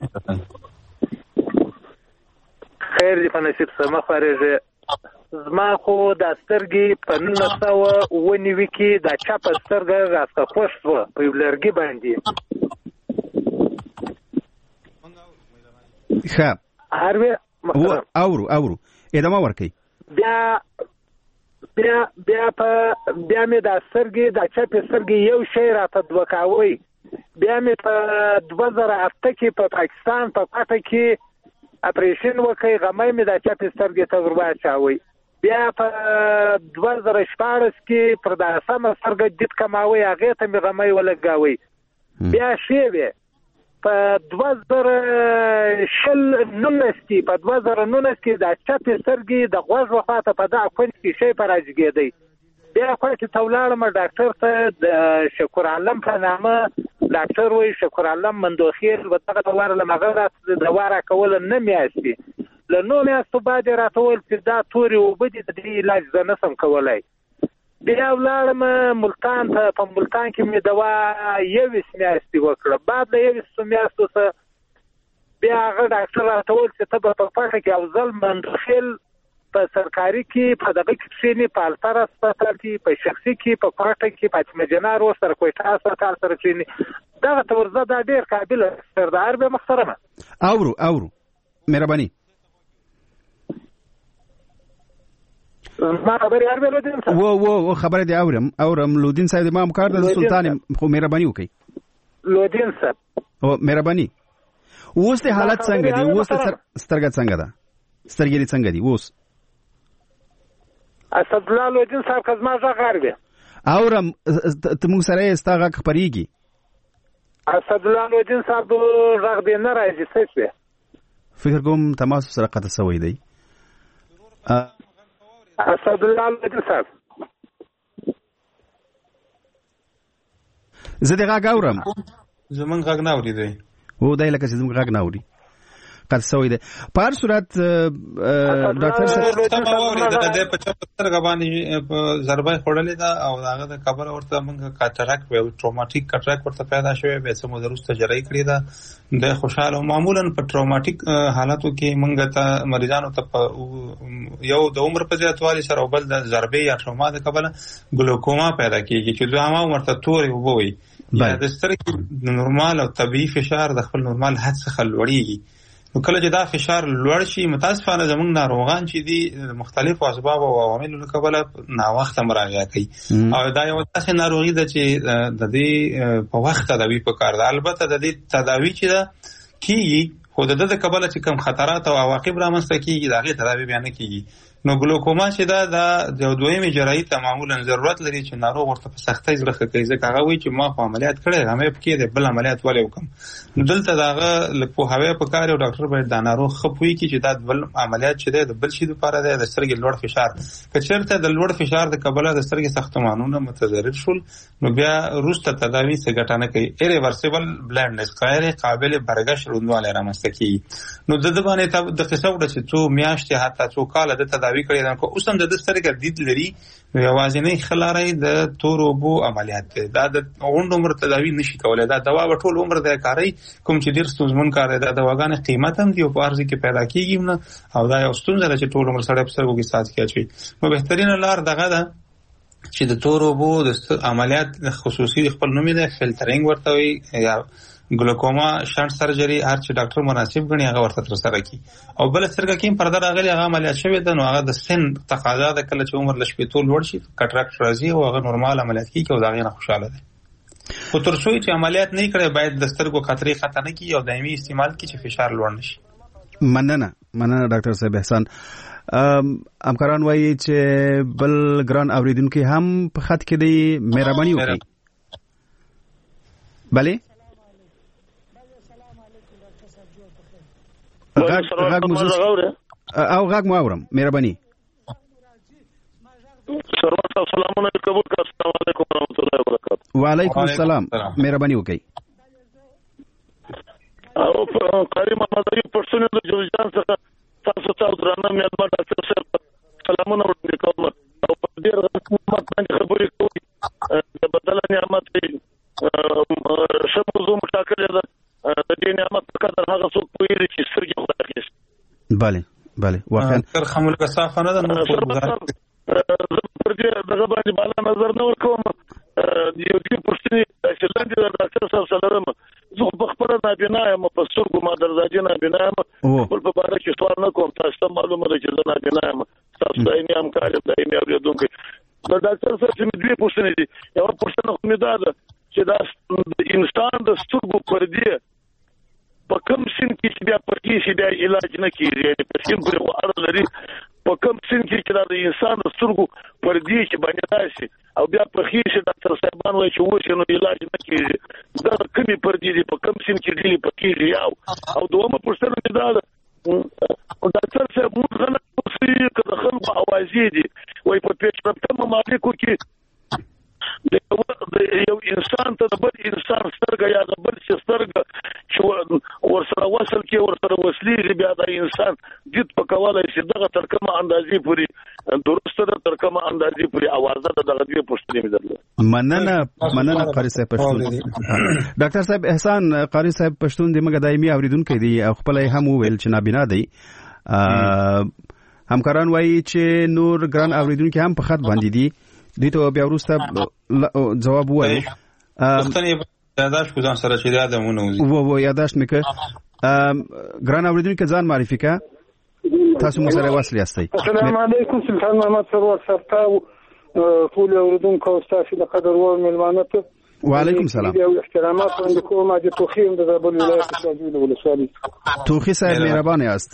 خیر دې په نصیب سم خارجه زما خو د سترګې په نولس سوه اوه نوي کې د چپ سترګه راڅخه خوښ شوه په یو لرګي باندې ښه هروې اورو اورو ادامه ورکړئ بیا بیا بیا په بیا مې د سترګې د چپې سترګې یو شی راته دوکاوی بیا مې په دوه زره اته کې په پاکستان په پټه کې اپریشن وکړ غمای مې د چپې سترګې ته ور واچاوی بیا په دوه زره شپاړس کې پر د سم سترګې دید کماوی هغه ته مې غمای ولګاوی بیا شی په دوه زره شل نولس کې په دوه زره نولس کې د چپې سترګې د غوږ وخواته په دغه کونج کې شی په راجګېدی بیا خو چې ته ولاړم ډاکټر ته د شکر عالم په نامه ډاکټر وایي شکر عالم مندوخیل به دغه ته ورلم هغه راته دوا راکول نه میاشتې له نو میاشتو بعد یې راته وویل چې دا تورې اوبه دي د دې علاج زه نسم کولی بیا ولاړم ملتان ته په ملتان کې مې دوا یویس میاشتې وکړه بعد له یویسو میاشتو څخه بیا هغه ډاکټر راته وویل چې ته به په پټه کې افضل مندوخیل په سرکاري کې په دغه کې کښېنې په التر هسپتال کې په شخصي کې په پټه کې په اچمجنار و سره کویټه هسپتال سره کښېنې دغه ته ورځه دا ډېر قابله سردار به محترمه اورو اورو مهرباني ما خبرې اورې لودین صاحب و و خبره دی اورم اورم لودین صاحب ما همکار د سلطان خو مهرباني وکړئ لودین صاحب او مهرباني اوس ته حالت څنګه دی اوس سترګې څنګه ده سترګې څنګه دي اوس اسد الله لودین صاحب کزما ځغار دی اورم ته موږ سره استاغه خبريږي اسد الله لودین صاحب ځغ دی نه راځي څه فکر کوم تماس سره قطع شوی دی اسد الله لودین صاحب زه دغه غاورم زمون غاګ نه اوري دی و دای لکه زمون غاګ نه اوري قد سوی ده په هر صورت ډاکټر صاحب تماوري د دې په چتر غبانې په ضربه خړلې ده او هغه د خبره ورته موږ کاتراک ویل ټروماټیک کاتراک ورته پیدا شوی به سمو درسته جری کړی ده د خوشاله معمولا په ټروماټیک حالاتو کې موږ ته مریضانو ته یو د عمر په زیاتوالي سره بل د ضربې یا ټروما د قبل ګلوکوما پیدا کیږي چې دوه ما ورته توري وبوي یا د سترګې نورمال او طبيعي فشار د خپل نورمال حد څخه لوړیږي نو کله چې دا فشار لوړ شي متاسفانه زمونږ ناروغان چې دي مختلفو اسباب او عواملو له کبله نا وخت مراجعه کوي او دا یو داسې ناروغي ده چې د دې په وخت تداوی پکار ده البته د دې تداوی چې ده کیږي خو د د کبله چې کم خطرات او عواقب رامنځته کیږي دا غي تداوی بیان کیږي نو ګلوکوما چې دا د دویمې جراحي ته معمولا ضرورت لري چې ناروغ ورته په سختۍ زړه کوي ځکه هغه وایي چې ما خو عملیات کړی هم په کې د بل عملیات ولې وکم نو دلته داغه لکه هوا په کار او ډاکټر باید دا ناروغ خپوي کې چې دا بل عملیات چې د بل شي لپاره د سترګې لوړ فشار کچرته د لوړ فشار د قبله د سترګې ساختمانونه متضرر شول نو بیا روسته تداوی څه ګټه نه کوي ایریورسیبل بلایندنس غیر قابل برګشت روندواله رامنځته کیږي نو د دې باندې د قصو د چې څو میاشتې حتی څو کال د تداوی کړي دا کو اوس هم د سترګې دید لري یوازې نه خلاري د تور وبو عملیات دا د غوند عمر تداوی نشي کولای دا دوا ټول عمر د کاری کوم چې ډیر ستونزمن کار دی دا دواګانې قیمت هم دی او په ارزي کې پیدا کیږي نه او دا یو ستونزه چې ټول عمر سره په سرګو کې سات کیږي نو بهترین لار دغه ده چې د تورو بو د عملیات خصوصي خپل نوم دی فلټرینګ ورته وي یا ګلوکوما شانت سرجری هر چې ډاکټر مناسب غني هغه ورته ترسره کی او بل سترګه کې پرده راغلي هغه عملیات شوی ده نو هغه د سن تقاضا ده کله چې عمر لږ شپې ټول لوړ شي کټراکټ راځي او هغه نورمال عملیات کی او دا غي نه خوشاله ده خو تر څو چې عملیات نه کړي باید د سترګو خطرې خطر نه کی او دایمي استعمال کی چې فشار لوړ نشي. مننه مننه ډاکټر صاحب احسان. همکاران وایي چې بل ګران اوریدونکو هم په خط کې دی مهرباني وکړي. بله غاګ موزس او غاګ مو اورم مهرباني. سرور السلام علیکم السلام علیکم ورحمۃ اللہ وبرکاتہ. وعلیکم السلام مهرباني وکړئ. او کریم محمد ایوب پښتون د جوړجان څخه تاسو ته درنه مېلمه ډاکټر صاحب سلامونه وړاندې کوم او په ډېر حکومت باندې خبرې کوي د بدل نعمت شمو زوم ټاکلې ده د دې نعمت په قدر هغه څوک پوهیږي چې سترګې خدای کړي. بله بله واقعا تر خمول کثافه نه ده نو پر دې دغه باندې بالا نظر نه ورکوم. یو دې پښتني چې لاندې د ډاکټر صاحب سره لرم زه په خبره نابینا یم په سترګو ما درځي نابینا یم خپل په باره کې سوال نه کوم تاسو ته معلومه ده چې زه نابینا یم تاسو دایمي همکار یم دایمي اورېدونکی د ډاکټر صاحب چې دوی پوښتنې دي یو پوښتنه خو مې دا ده چې دا انسان د سترګو پردې په کوم سن کې چې بیا پردې شي بیا علاج نه کېږي یعنې په سن پورې خو اړه لري په کوم سن کې چې دا د انسان د سترګو پردې چې باندې راشي او بیا پرخې شي ډاکټر صاحبان وایي چې وشي نو علاج نه کېږي دا د کومې پردې دي په کوم سن کې ډېرې پکېږي یو او دومه پوښتنه مې دا ده ډاکټر صاحب موږ غلط اوسئ که د خلکو اوازې دي وایي په پیشرفته ممالکو کې د یو انسان ته د بل انسان سترګه یا د بل څه سترګه چې ورسره وصل کې ورسره وصلېږي بیا د انسان دید پکولی شي دغه تر کومه اندازې پورې درسته ده تر کومه اندازې پورې اوازه ده دغه دوې پوښتنې مې درلودې. مننه مننه قاري صاحب پښتون. ډاکټر صاحب احسان قاري صاحب پښتون د موږ دایمي اوریدونکی دی او خپل هم ویل چې نابینا دی. همکاران وایي چې نور ګران اوریدونکي هم په خط باندې دي دوی ته بیا وروسته جواب وایي. پښتنې یاداشت کو ځان سره چې یادونه وځي و و یاداشت مکه ګران اوریدونکو ځان معرفي کا تاسو مو سره وصل یاستئ. السلام علیکم سلطان محمد سرور سرتاو ټول اوریدونکو او تاسو د قدر ور ملمانه ته وعلیکم السلام او احترامات وړاندې کوم د توخیم د زابل ولایت شاجوی ولسوالۍ. توخی صاحب مهربان یاست.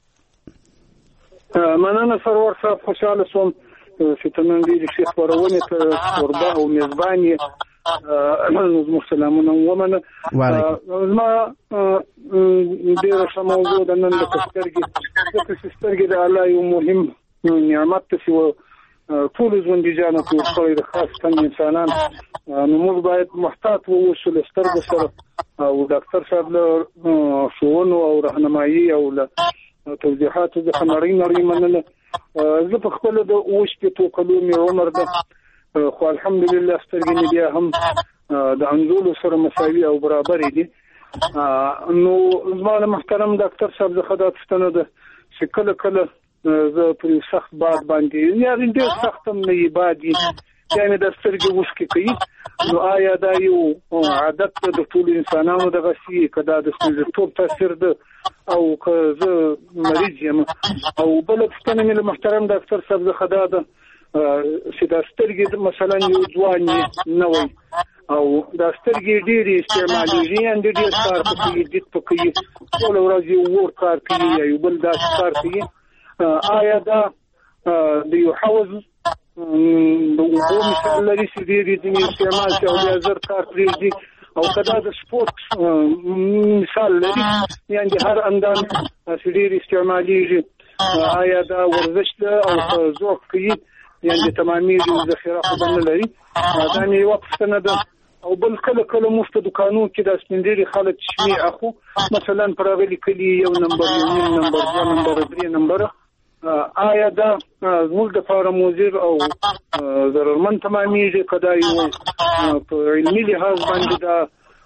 مننه سرور صاحب خوشاله سوم چې تنن دې شیخ ورونه ته قربا او میزبانی زموږ سلامونه ومنه. زما ډېره ښه موضوع ده نن د سترګې ځکه چې سترګې د الله یو مهم نعمت ته چې ټولو ژوندیجانو ته ورکړی د خاص تن انسانان نو موږ باید محتاط واوسو له سترګو سره او ډاکټر صاحب له ښوونو او رهنمایي او له توضیحاتو څخه نړۍ نړۍ مننه. زه په خپله د اووه شپېتو کلو مې عمر ده خو الحمدلله سترګې مې بیا هم د انځولو سره مساوي او برابرې دي. نو زما د محترم ډاکټر صاحب څخه دا پوښتنه ده چې کله کله زه پر یو سخت باد باندې یا ډېر سخت هم نه وي باد وي بیا مې د سترګې اوښکې کوي نو آیا دا یو عادت ده د ټولو انسانانو دغسې که دا د ستونزتوب تاثیر ده او که زه مریض یم. او بله پوښتنه مې له محترم ډاکټر صاحب څخه دا ده چې دا سترګې مثلا یو ځوان یې نوی او دا سترګې ډېرې استعمالېږي یعنې ډېر کار په کوي دید په کوي ټوله ورځ یو ور کار کوي یا یو بل داسې کار کوي آیا دا د یو حوض د اوبو مثال لري چې ډېرې ځینې استعمال شي او بیا زر کار پرېږدي او که دا د سپورټ مثال لري یعنې هر اندام چې ډېر استعمالېږي آیا دا ورزش ده او که ذوق کوي یعنې تمامېږي ذخیره خو به نه لري. دا مې یوه پوښتنه ده. او بل کله کله موږ په دوکانو کې دا سپین ږیري خلک شمې اخو مثلا پر هغه لیکلي یو نمبر یو نیم نمبر دوه نمبره درې نمبره آیا دا زموږ دپاره مضر او ضررمند تمامېږي که دا یو په علمي لحاظ باندې دا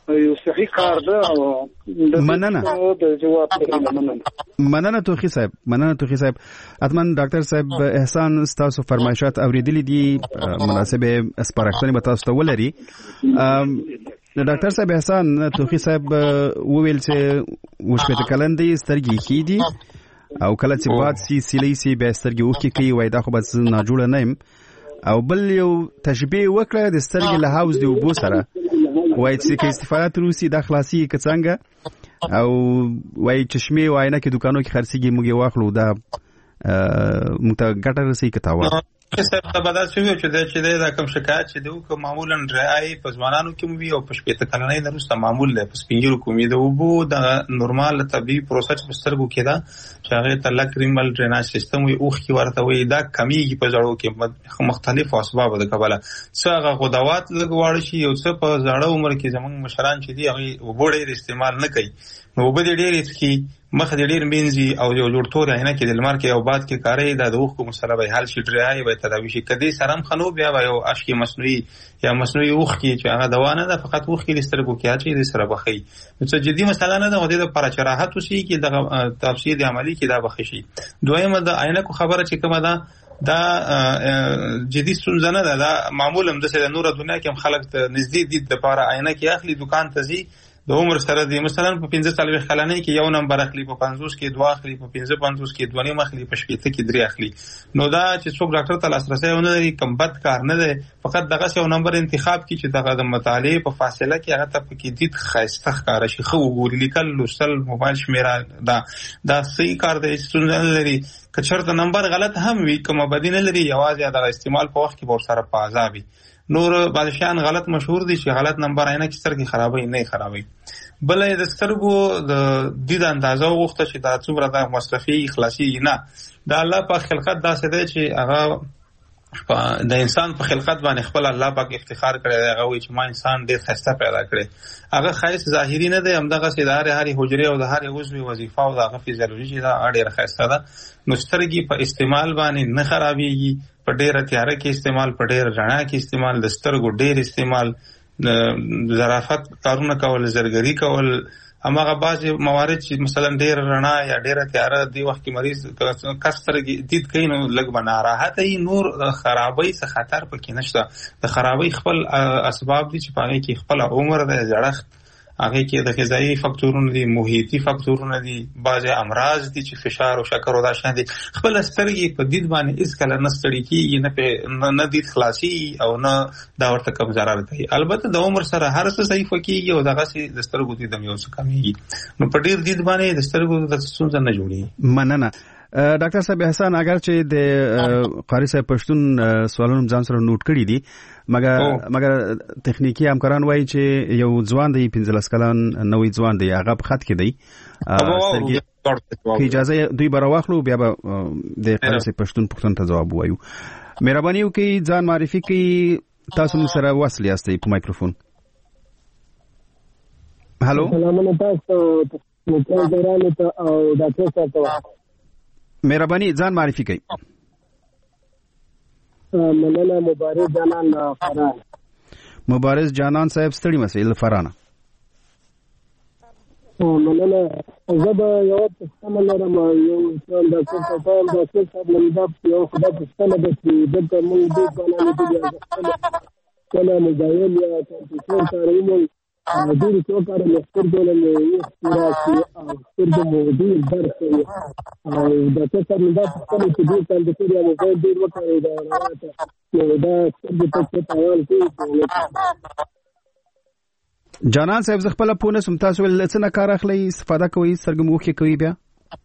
یو صحیح کار ده او مننه د جواب مننه مننه توخی صاحب مننه توخی صاحب اتمن ډاکټر صاحب احسان تاسو فرمایشات اوریدلې دي مناسبه سپارښتنې به تاسو ته ولري. ډاکټر صاحب احسان توخی صاحب وویل چې وشپته کلندې سترګې خېدي او کله چې باد سي سلی سي به سترګې وکي کوي وای دا خو بس نه جوړ نه يم او بل یو تشبيه وکړه د سترګې له هاوس دی وبو سره وای چې کې استفاده تروسي د خلاصي کڅنګ او وای چشمه واینا کې دکانو کې خرڅيږي موږ واخلو دا مت ګټر سي کتاوه صاحب ته بدل شوی چې د چې د کوم شکایت چې دوی کوم معمولا ډرای په ځوانانو کې مو وي او په شپته کلنۍ نه روسته معمول له سپینګرو کومې د وبو د نورمال طبي پروسس په سترګو کې دا چې هغه ته لکریمل ډریناج سیستم وي اوخ کې ورته وي دا کمیږي په ځړو کې مختلف اسباب د کبله څه هغه غدوات لګواړي شي او څه په ځړو عمر کې زمونږ مشران چې دی هغه وبوړې استعمال نه کوي نو وبد ډېر اسکی مخ دې ډېر مینځي او یو جوړ تور عینه کې د لمر کې او بعد کې کاري د دوخ کو مسله به حل شي ډرای به تداوی شي کدي سرم خنو بیا یو اشکی مصنوعي یا مصنوعي اوخ کې چې هغه دوا نه ده فقط اوخ کې لسترګو کې اچي د سره بخي نو څه جدي مسله نه ده او د پر چراحت وشي کې د تفصیل عملی کې دا بخي شي دویمه د عینه کو خبره چې کومه ده دا جدي ستونزه نه ده دا معمولا د سره نور دنیا کې خلک نږدې دي د لپاره عینه کې اخلي دکان ته ځي د عمر سره دی مثلا په پنځه څلوي خلانه کې یو نمبر اخلي په پنځوس کې دوه اخلي په پنځه پنځوس کې دوه نیم اخلي په شپږ کې درې اخلي نو دا چې څوک ډاکټر ته لاسرسي ونه لري کم بد کار نه دی فقط دغه یو نمبر انتخاب کی چې دغه د مطالعه په فاصله کې هغه ته کې دید خاصه ښکار شي خو وګوري لیکل لوستل موبایل شمیره دا دا صحیح کار دی ستونزه لري کچرته نمبر غلط هم وي کومه بدینه لري یوازې دغه استعمال په وخت کې ور سره په عذابي نور بادشاہان غلط مشهور دي چې غلط نمبر عینه کې سترګې خرابوي نه خرابوي بلې د سترګو د دید اندازه وغوښته چې دا څومره د مصرفي اخلاصي نه دا الله په خلقت داسې دی چې هغه د انسان په خلقت باندې خپل الله پاک افتخار کړی دی هغه وایي چې ما انسان ډېر ښایسته پیدا کړی هغه ښایست ظاهري نه دی همدغه چې د هرې هرې حجرې او د هرې عضو وظیفه او د هغه فزیولوژي چې دا ډېره ښایسته ده نو سترګې په استعمال باندې نه خرابېږي په ډېره تیاره کې استعمال په ډېره رڼا کې استعمال د سترګو ډېر استعمال ظرافت کارونه کول زرګري کول هماغه بعض موارد چې مثلا ډېر رڼا یا ډېره تیاره دی وخت کې مریض کس سترګې دید کوي نو لږ به ناراحته وي نور خرابۍ څه خطر پکې نشته د خرابۍ خپل اسباب دي چې په هغې کې خپل عمر دی زړښت هغه کې د غذایی فاکتورونه دي محیطي فاکتورونه دي بعض امراض دي چې فشار او شکر او دا شان دي خپل سترګې په دید باندې هیڅ کله نه ستړي کېږي نه په نه دید خلاصي او نه دا ورته کم ضرر کوي البته د عمر سره هر څه ضعیف کېږي او دغه سي د سترګو دید هم یو څه کمیږي نو په ډیر دید باندې د سترګو د ستونزه نه جوړي مننه ډاکټر صاحب احسان اگر چې د قاری صاحب پښتون سوالونه ځان سره نوٹ کړی دي مګر مګر تخنیکی همکاران وایي چې یو ځوان دی پنځلس کلن نوې ځوان دی هغه په خط کې دی سترګې اجازه دوی به راواخلو بیا به د قاری صاحب پښتون پښتون ته ځواب وایو مهرباني وکړئ ځان معرفي کړئ تاسو موږ سره وصل یاستئ په مایکروفون هالو سلام تاسو ته درانه ته او ډاکټر صاحب ته مهرباني ځان معرفي کړئ مننه مبارز جانان فران مبارز جانان صاحب ستړي مسئله فرانه مننه زه به یو څه لرم یو څه د څه په اړه د څه په اړه یو خدای په ستنه د چې د موږ د ځانانو د کله موبایل یا کمپیوټر کاروي د دې څو کار له سترګو له یو سترګو او سترګو موجود درته او د څه سره د څه چې د کمپیوټر یا موبایل د وکړې دا راته نو دا سترګو ته تاوان کوي جانان صاحب زه خپل پونه سم تاسو ول څه نه کار اخلي استفاده کوي سترګو موخه کوي بیا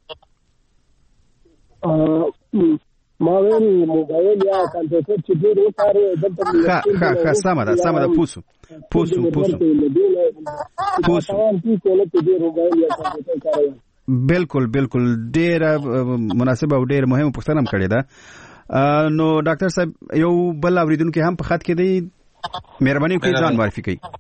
ما ویل موبایل یا کمپیوټر چې ډېر وکړي دلته ښه ښه ښه سمه ده سمه ده پوسو پوسو پوسو پوسو بالکل بالکل ډېر مناسب او ډېر مهمه پوښتنه هم کړې ده نو ډاکټر صاحب یو بل اوریدونکو هم په خط کې دی مهرباني وکړئ ځان معرفي کړئ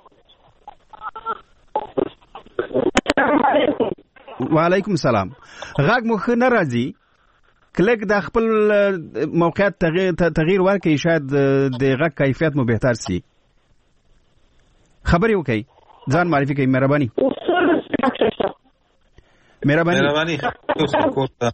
وعلیکم السلام غږ مخ نه راځي کلک د خپل موقعیت تغییر تغییر ورکړي شاید د غږ کیفیت مو بهتر سي خبري وکړئ ځان معرفي کوي مهرباني مهرباني مهرباني اوس کوته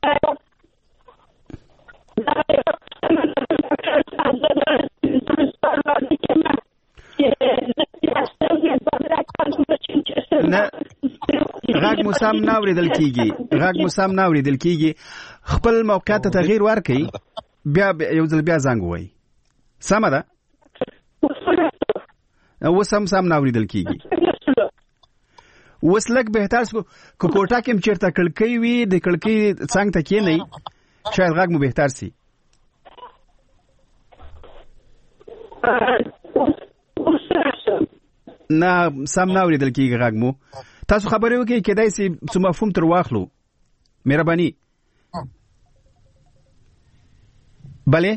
نه غاګ مسام ناوریدل کیږي غاګ مسام ناوریدل کیږي خپل موقعیت ته تغییر ورکړي بیا یو ځل بیا زنګ وای سم ده اوس هم سم ناوریدل کیږي اوس لږ بهتر سو کوټه کې چیرته کلکې وي د کلکې څنګه ته کې نه شاید غاګ مو بهتر سي نه سم ناوریدل کیږي غاګ مو تاسو خبرې وکړئ کېدای شي څه مفهوم تر واخلو مهرباني بله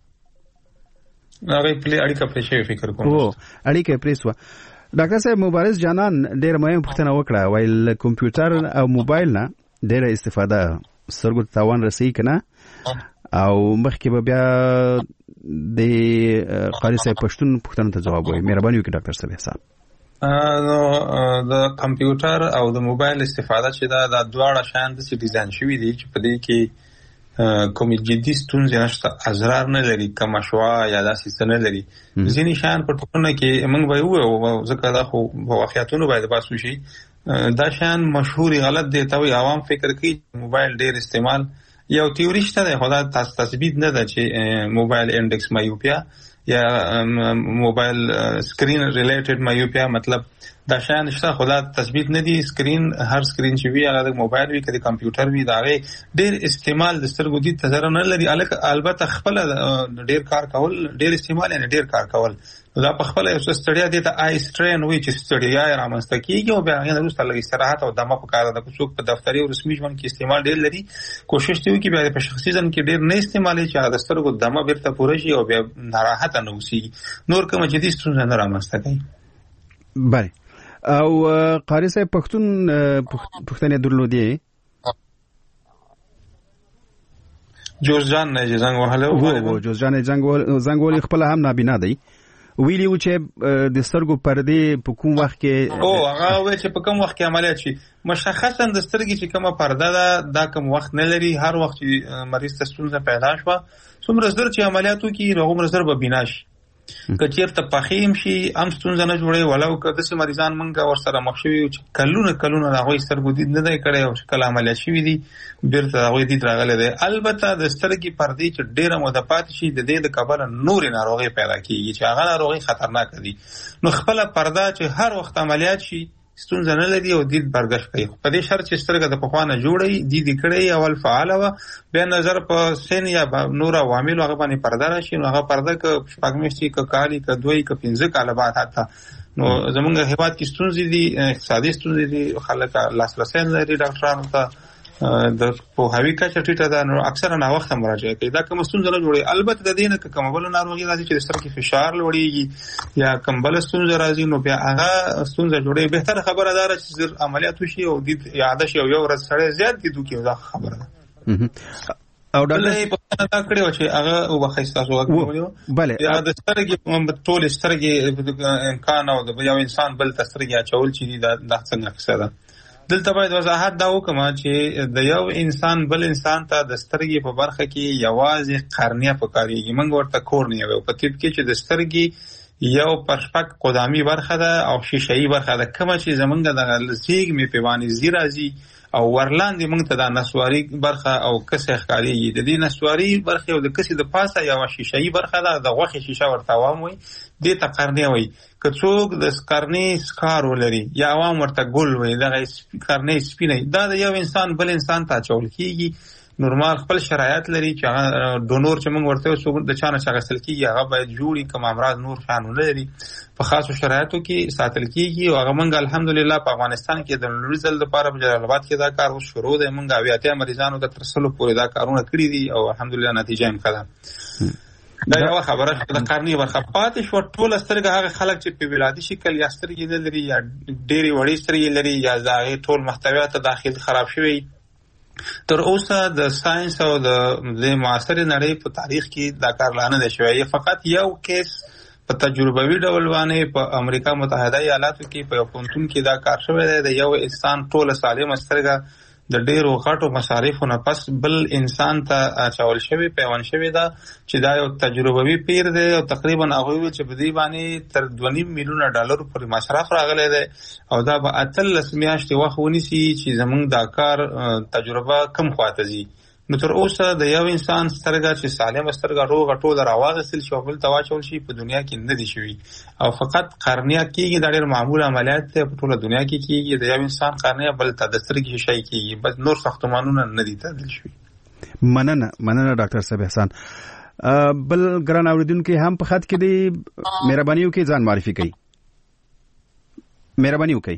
هغه پلی اړیکه پرې شوی فکر کوم او اړیکه پرې سو ډاکټر صاحب مبارز جانان ډېر مهم پوښتنه وکړه وایي کمپیوټر او موبایل نه ډېره استفاده سرګو تاوان رسي کنه او مخکې به بیا د قاری صاحب پښتون پوښتنه ته جواب وایي مهرباني وکړئ ډاکټر صاحب حساب نو د کمپیوټر او د موبایل استفاده چې دا د دواړه شان د ډیزاین شوی دي چې په دې کې کومې جدي ستونزې نشته اضرار نه لري کومه شوا یا داسې څه نه لري ځینې شیان په ټولنه کې موږ به ووایو ځکه دا خو په واقعیتونو باید بحث وشي دا شیان مشهوري غلط دی ته وایي عوام فکر کوي موبایل ډېر استعمال یو تیوري شته دی خو دا تثبیت نه ده چې موبایل انډکس مایوپیا یا موبایل سکرین ریلیټډ مایوپیا مطلب دا شان شته خدا تثبیت نه دي سکرین هر سکرین چې وی هغه د موبایل وی کړي کمپیوټر وی دا ډېر استعمال د سترګو دي تزر نه لري البته خپل ډېر کار کول ډېر استعمال نه ډېر کار کول دا په خپل یو ستړیا دي ته آی سټرین وی چې ستړیا رامنځته کیږي او بیا غوښتل وروسته لږ استراحت او دمه په کار د کوڅو په دفتري او رسمي ژوند کې استعمال ډېر لري کوشش دی چې بیا په شخصي ځن کې ډېر نه استعمالي چې د سترګو دمه بیرته پوره شي او بیا ناراحت نه وسی نور کوم جدي ستونزه نه رامنځته کوي بله او قاری صاحب پښتون پښتنه درلودي جوز جان نه څنګه وهله وو جوز جان څنګه څنګه خپل هم نابینا دی ویلی و چې د سترګو پردې په کوم وخت کې او هغه وی چې په کوم وخت کې عملیات شي مشخصا د سترګې چې کومه پرده ده دا کوم وخت نه لري هر وخت چې مریض ته ستونزه پیدا شوه څومره زر چې عملیات وکړي هغومره زر به بینا شي که چېرته پخیم شي هم ستونزه نه جوړوي ولو که داسې مریضان موږ ورسره مخ شوي یو چې کلونه کلونه د هغوی سترګو دید نه دی کړی او چې کله عملیات شوي دي بېرته د هغوی دید راغلی دی البته د سترګې پردې چې ډېره موده پاتې شي د دې د کبله نورې ناروغۍ پیدا کېږي چې هغه ناروغۍ خطرناکه دي نو خپله پرده چې هر وخت عملیات شي ستونزه نه لري او دید برګشت کوي په دې شرط چې سترګه د پخوانه جوړي دید کړي اول فعاله و بیا نظر په سن یا نور عوامل هغه باندې پرده راشي نو هغه پرده ک شپږ میاشتې ک کالي ک دوی ک پنځه کاله بعد حتی نو زمونږ هیواد کې ستونزې دي اقتصادي ستونزې دي خلک لاسرسي نه لري ډاکټرانو ته د په هوی کچه ټیټه ده نو اکثره نا وخت مراجعه کوي دا کوم ستونزه نه جوړي البته د دې نه کوم بل ناروغي راځي چې سترګې فشار لوړیږي یا کوم بل ستونزه راځي نو بیا هغه ستونزه جوړي بهتر خبره ده چې زر عملیات وشي او د یاد شي او یو ورځ سره زیات دي دوی دا خبره ده او ډلې په تا کړو چې هغه وبخښ تاسو وګورئ bale یا د سترګې ټول سترګې امکان او د یو انسان بل سترګې اچول چې دا د څنګه څه ده دلته باید وضاحت دا وکم چې د یو انسان بل انسان ته د سترګې په برخه کې یوازې قرنیه پکاريږي موږ ورته کورنیه وو په طب کې چې د سترګې یو پرشپک قدامي برخه ده او شیشه‌ای برخه ده کوم چې زمونږ د زیګ می پیوانی زیرازي او ورلاندې موږ ته د نسواري برخه او کسه ښکاریږي د دې نسواري برخه او د کسې د پاسه یو شیشه‌ای برخه ده د غوخه شیشه ورته وام وي د ته قرنیه وي که څوک د قرنی سکار ولري یا عوام ورته ګل وي دغه قرنی سپینه دا د یو انسان بل انسان ته چول کیږي نورمال خپل شرایط لري چې ډونور چې موږ ورته وسو د چانه شغسل کیږي هغه باید جوړي کوم امراض نور قانون لري په خاصو شرایطو کې ساتل کیږي او هغه موږ الحمدلله په افغانستان کې د نورزل لپاره په جلال آباد کې دا کار وو شروع دی موږ اویاتیا مریضانو د ترسلو پورې دا کارونه کړی دي او الحمدلله نتیجه هم ښه دا یو خبره د قرنی برخه پاتې شو ټول سترګې هغه خلک چې په ولادي شکل یا سترګې لري یا ډېری وړي سترګې لري یا ځای ټول محتویات داخلي خراب شوی تر اوسه د ساينس او د معاصر نړۍ په تاریخ کې دا کار لانه دی شوی فقط یو کیس په تجربوي ډول باندې په امریکا متحده ایالاتو کې په پونتون کې دا کار شوی دی د یو انسان ټول سالم سترګه د ډیرو غټو مصارفو نه پس بل انسان ته اچول شوی پیوند شوی دا چې دا یو تجربوي پیر دی او تقریبا هغه وی چې په دې باندې تر دوه نیم میلیونه ډالر پر مصرف راغلی دی او دا به اتلس میاشتې وخت ونیسي چې زمونږ دا کار تجربه کم خواته ځي. نو تر اوسه د یو انسان سترګه چې سالم سترګه روغه ټوله راواغستل شي او بل ته واچول شي په دنیا کې نه دي شوي او فقط قرنیه کېږي. دا ډېر معمول عملیات دی په ټوله دنیا کې کېږي. د یو انسان قرنیه بل ته د سترګې شی کېږي، بس نور ساختمانونه نه دي تعدیل شوي. مننه مننه ډاکټر صاحب احسان. بل ګران اوریدونکو هم په خط کې دی، مهرباني وکړئ ځان معرفي کړئ. مهرباني وکړئ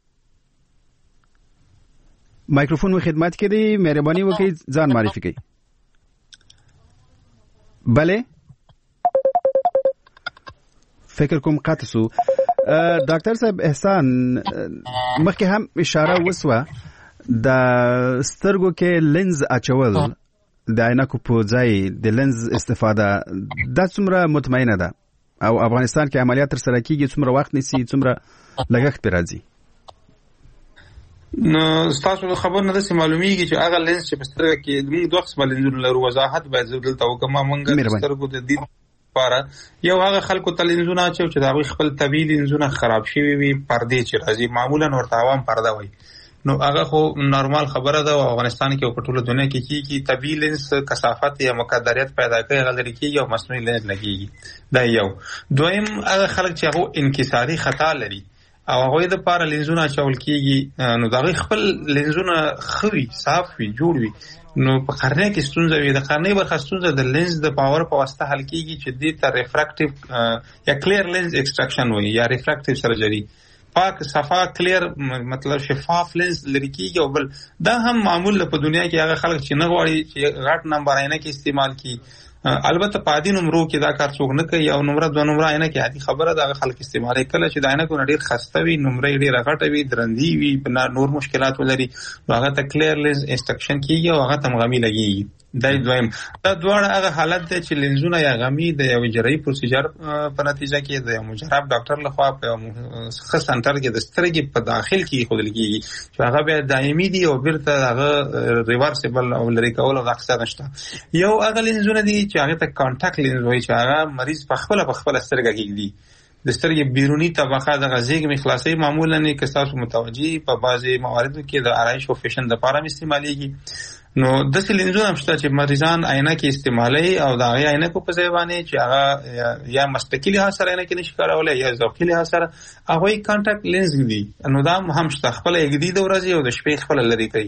مایکروفون و خدمت کې دی، مهرباني وکړئ ځان معرفي کړئ. بله فکر کوم قطع سو. ډاکټر صاحب احسان مخکې هم اشاره وسوه د سترګو کې لینز اچول د عینکو په ځای د لینز استفاده دا څومره مطمئنه ده او افغانستان کې عملیات تر سره کیږي څومره وخت نیسي څومره لګښت پرې راځي؟ نو تاسو خبر نه ده معلومیږي چې هغه لینز چې په سترګه کې موږ دوه قسمه لینزونه لرو. وضاحت باید زه دلته وکړم. موږ د سترګو د دید لپاره یو هغه خلکو ته لینزونه اچو چې د هغوی خپل طبیعي لینزونه خراب شوي وي، پردې چې راځي معمولا ورته عوام پرده وایي. نو هغه خو نارمال خبره ده او افغانستان کې او په ټوله دنیا کې کېږي. طبیعي لینز کثافت یا مقدریت پیدا کوي، هغه لرې کېږي او مصنوعي لینز لګېږي. دا یو. دویم هغه خلک چې هغه انکساري خطا لري او هغوی د پاره لینزونه اچول کېږي، نو د هغوی خپل لینزونه ښه وي، صاف وي، جوړ وي. نو په قرنیه کې ستونزه وي. د قرنیې برخه ستونزه د لینز د پاور په واسطه حل کېږي چې دې ته ریفراکټیو یا کلیر لینز ایکسټراکشن وایي یا ریفراکټیو سرجري. پاک صفا کلیر مطلب شفاف لینز لري کېږي. او بل دا هم معمول په دنیا کې هغه خلک چې نه غواړي چې غټ نمبر عینکې استعمال کړي. البته په عادي نمرو کې دا کار څوک نه کوي. او نمره دوه نمره عینکې عادي خبره ده، هغه خلک استعمالوي. کله چې د عینکو نه ډېر خسته وي، نمره یې ډېره غټه وي، درندي وي، نور مشکلات ولري، نو هغه ته کلیر لینز انسټرکشن کېږي او هغه ته غمي لګېږي. دا دویم. دا دواړه هغه حالت دی چې لینزونه یا غمي د یو اجرایي پروسیجر په نتیجه کې د یو مجرب ډاکټر لخوا په یو ښه سنټر کې د سترګې په داخل کې ایښودل کېږي چې هغه بیا دایمي دي او بیرته هغه ریورسیبل او لرې کول او اخیستل نشته. یو هغه لینزونه دي چې هغه ته کانټاکټ لینز وایي چې هغه مریض په خپله په خپله سترګه کېږدي. د سترګې بیروني طبقه د غزیږمې خلاصوي. معمولا یې که تاسو متوجي په بعضې مواردو کې د آرایش او فیشن دپاره هم استعمالیږي. نو داسې لینزونه هم شته چې مریضان عینکې استعمالوي او د هغې عینکو په ځای باندې چې هغه یا مسلکي لحاظ سره عینکې نشي کارولی یا ذوقي لحاظ سره هغوی کانټاکټ لینز دي. نو دا هم شته. خپله یې ږدي د ورځې او د شپې خپله لرې کوي.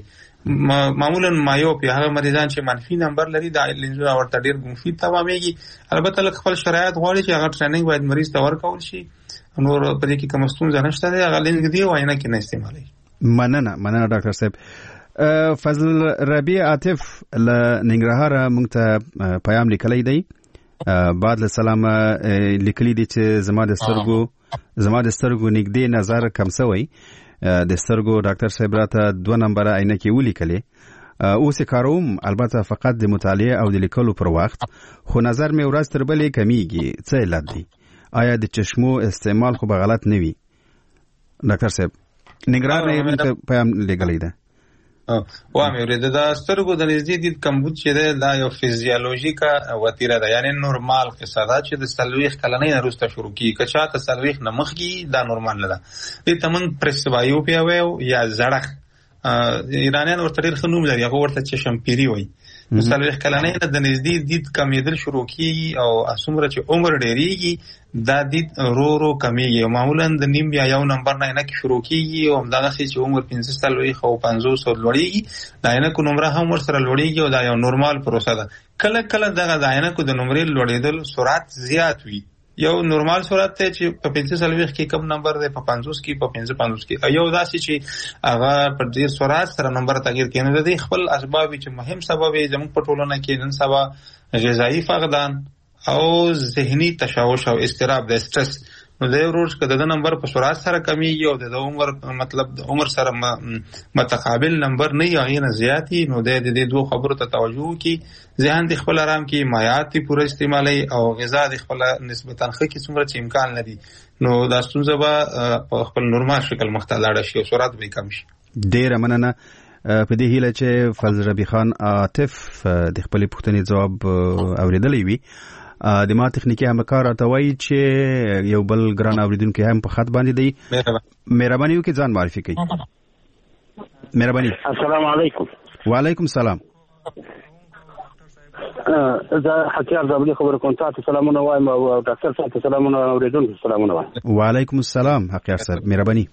معمولا مایوپ یا هغه مریضان چې منفي نمبر لري دا لینزونه ورته ډېر مفید تمامېږي. البته لږ خپل شرایط غواړي چې هغه ټریننګ باید مریض ته ورکول شي. نور په دې کې کومه ستونزه نشته دی. هغه لینز ږدي او عینکې نه استعمالوي. مننه مننه ډاکټر صاحب. فضل ربیع عاطف له ننګرهاره موږ ته پیام لیکلی دی. بعد له سلامه لیکلی دی چې زما د سترګو زما د سترګو نږدې نظر کم شوی. د سترګو ډاکټر صاحب راته دوه نمبره عینکې ولیکلې. اوس یې کاروم، البته فقط د مطالعې او د لیکلو پر وخت، خو نظر مې ورځ تر بلې کمیږي. څه علت دی؟ آیا د چشمو استعمال خو به غلط نه وي؟ ډاکټر صاحب ننګرهار نه یې پیام لیکلی ده. وامه ورته دا سترګو د نږدې دید کمبود چې ده دا یو فزیولوژیکا وتیره ده، یعنی نورمال قصه ده چې د سلويخ کلنۍ نه وروسته شروع کیږي. که چاته سلويخ نه مخکې دا نورمال نه ده. دې ته موږ پرسبایوپیا وایو یا زړښت. ایرانیان ورته ډېر ښه نوم لري، هغه ورته چشمپیري وایي. نو سلويخ کلنۍ نه د نږدې دید کمیدل شروع کیږي او څومره چې عمر ډېرېږي دا دید رو رو کمیږي. معمولا د نیم یا یو نمبر نه عینکې شروع کیږي او همدغسې چې عمر پنځه څلوېښت او پنځوس لوړېږي د عینکو نمره هم ورسره لوړېږي او دا یو نورمال پروسه ده. کله کله دغه د عینکو د نمرې لوړېدل سرعت زیات وي. یو نورمال سرعت دی چې په پنځه څلوېښت کې کم نمبر دی، په پنځوس کې په پنځه پنځوس کې، یو داسې چې هغه په ډېر سرعت سره نمبر تغییر کوي. نو د دې خپل اسباب چې مهم سبب یې زموږ په ټولنه کې نن سبا غذایي فقدان او ذهني تشوش او اضطراب د سټرس نو د ورور کده د نمبر په سرعت سره کمیږي او د عمر مطلب د عمر سره متقابل نمبر نه یا نه زیاتی، نو د دې دوه خبرو ته توجه کی، ذهن د خپل آرام کی، مایعات پوره استعمالي او غذا د خپل نسبتا خه کی څومره چې امکان لري، نو دا ستونزه به په خپل نورمال شکل مختلړ شي او سرعت به کم شي. ډیر مننه. په دې هیله چې فضل ربی خان عاطف د خپل پوښتنې جواب اوریدلی وي. د ما تخنیکی همکار ته وایي چې یو بل ګران اوریدونکو هم په خط باندې دی. مهرباني وکړئ ځان معرفي کړئ. مهرباني. السلام علیکم. وعلیکم السلام. زه حکیار زابلی خبر کوم. تاسو سلامونه وایم او ډاکټر صاحب ته سلامونه اوریدونکو سلامونه وایم. وعلیکم السلام حکیار صاحب، مهرباني.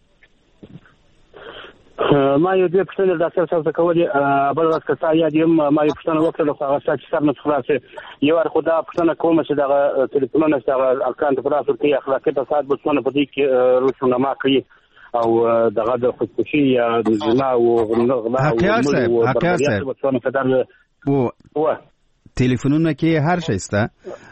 ما یو دې پښتنه ډاکټر صاحب ته کولې بل وخت تا یاد یم ما یو پښتنه وکړه خو هغه چې سر نه خلاصې یو ور خدا پښتنه کوم چې دغه ټلیفونونه چې الکان ته پراسو کې اخلاقي فساد بوتونه په دې کې رسونما کوي او دغه د خودکشي یا د زنا او غلا او حکیار صاحب حکیار صاحب و ټلیفونونه کې هر شي ستا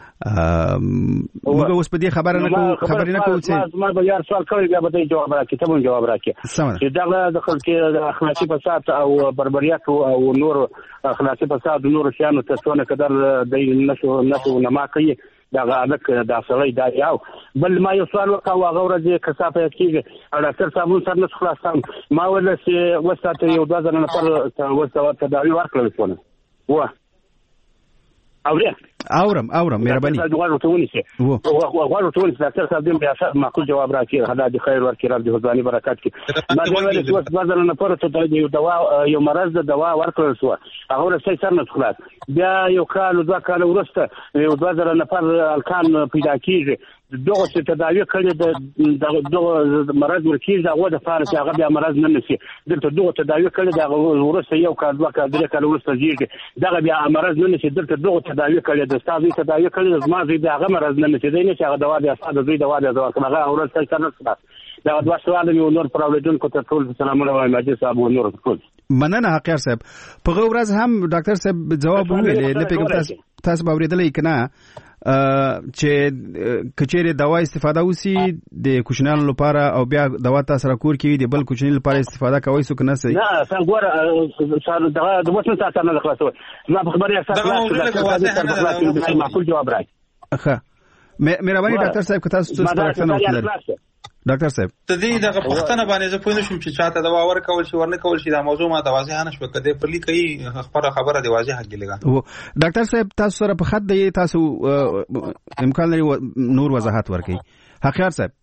موږ اوس په دې خبره نه کوو خبرې نه کوو چې ما به یار سوال کوي بیا به دې جواب راکړي ته مون جواب راکړي چې دغه د خلکو د اخلاقي فساد او بربریت او نور اخلاقي فساد او نور شیانو ته څونه قدر د نشو نشو نما کوي دغه الک د اصلي دا یو بل ما یو سوال وکاو هغه ورځ کثافه کېږي ډاکټر صاحب سر نه خلاصم ما ول چې وساته یو ځل نه پر وساته تداوی ورکړل شو و اورم اورم اورم مهرباني غواړم ته ونیسه غواړم ته ونیسه ډاکټر صاحب دې بیا معقول جواب راکړي خدای دې خیر ورکړي رب دې هداني برکات کړي ما دې ولې چې وسه نه پره ته یو دوا یو مرز د دوا ورکړل شو هغه ورسې سر نه خلاص بیا یو کال دوه کال ورسته یو دوه زره نفر الکان پیدا کیږي دغه چې تداوی کړي د دغه مرز ورکیږي هغه د فارس هغه بیا مرز نه نشي دلته دغه تداوی کړي د ورسته یو کال دوه کال درې کال ورسته کیږي دغه بیا مرز نه نشي دلته دغه تداوی کړي د استاد تداوی کړي زما زی دغه مرز نه نشي دی نه چې هغه دوا د استاد زی دوا د دوا هغه ورسته څنګه څه دا دوه سوال یو نور پراوډون کو ته ټول سلامونه وایم اجازه صاحب نور ټول مننه حقیار صاحب په ورځ هم ډاکټر صاحب جواب ویلې نه پیګم تاسو تاسو به ورېدلې کنه چې کچېره دوا استفاده وسی د کوچنیانو لپاره او بیا دوا تاسو را کور کې د بل کوچنی لپاره استفاده کوي سو کنه سي نه څنګه ګور سره دغه د وڅن تاسو نه خلاصو ما په خبري اکثر معقول جواب راځي ښه مهرباني ډاکټر صاحب که تاسو څه سپارښتنه وکړئ ډاکټر صاحب ته دې دغه پښتنه باندې زه پوه نشم چې چاته دوا ورکول شي ورنه کول شي دا موضوع ما د واضح نه شو کده پر لیکي خبره خبره دی واضح حق لګا و ډاکټر صاحب تاسو سره په خط دی تاسو امکان لري نور وضاحت ورکړي حقیار صاحب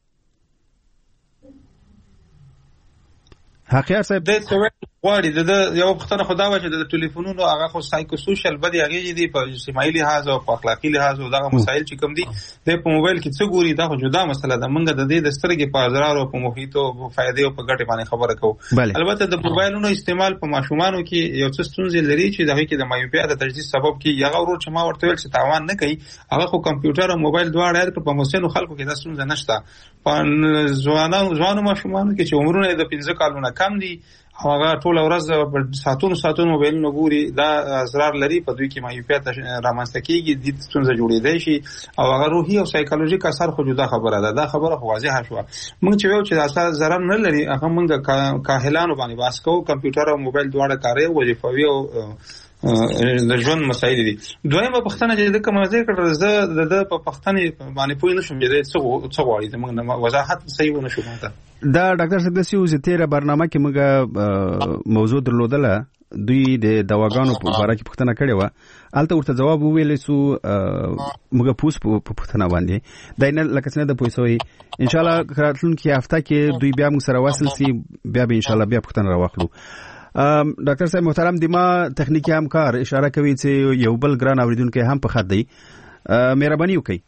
حقیار صاحب د غواړي د یو پښتنه خدا و چې د ټلیفونونو هغه خو سایکو سوشل بدی هغه دي په اجتماعي لحاظ او په اخلاقی لحاظ او دغه مسایل چې کوم دي د په موبایل کې څه ګوري دا خو جدا مسله ده موږ د دې د سترګې په اضرار او په محیط او په فائدې او په ګټې باندې خبره کوو البته د موبایلونو استعمال په ماشومانو کې یو څه ستونزې لري چې دغه کې د مایوپیا د تجدید سبب کې یغه ورو چې ما ورته ویل چې تاوان نه کوي هغه خو کمپیوټر او موبایل دواړه په مسنو خلکو کې د ستونزې نشته په ځوانانو ځوانو ماشومانو کې چې عمرونه د پنځه کالونو کم دي هغه ټول ورځ ساتونو ساتونو موبایلونو ګوري دا اضرار لري په دوی کې مایوپیا رامنځته کیږي د ستونزې جوړېدای شي او هغه روحي او سایکولوژیک اثر خو جدا خبره ده دا خبره خو واضحه شو موږ چې یو چې اثر ضرر نه لري هغه موږ کاهلانو باندې باس کوو کمپیوټر او موبایل دواړه کاري وظیفوي او د ژوند مسایل دي دویمه پښتنه چې د کوم ځای کړه زه د په پښتنې باندې پوه نشم چې څه څه غواړي د موږ وضاحت صحیح ونه شو ماته دا ډاکټر صاحب د سیو زتیره برنامه کې موږ موضوع درلودله دوی د دواګانو په اړه کې پښتنه کړې و الته ورته جواب ویلې سو موږ پوس په پښتنه باندې دا نه لکه څنګه د پوسوي ان شاء الله راتلونکي هفته کې دوی بیا موږ سره وصل سي بیا به ان شاء الله بیا پښتنه راوخلو ډاکټر صاحب محترم دما تخنیکی همکار اشاره کوي چې یو بل ګران اوریدونکو هم په خط دی مهرباني وکړئ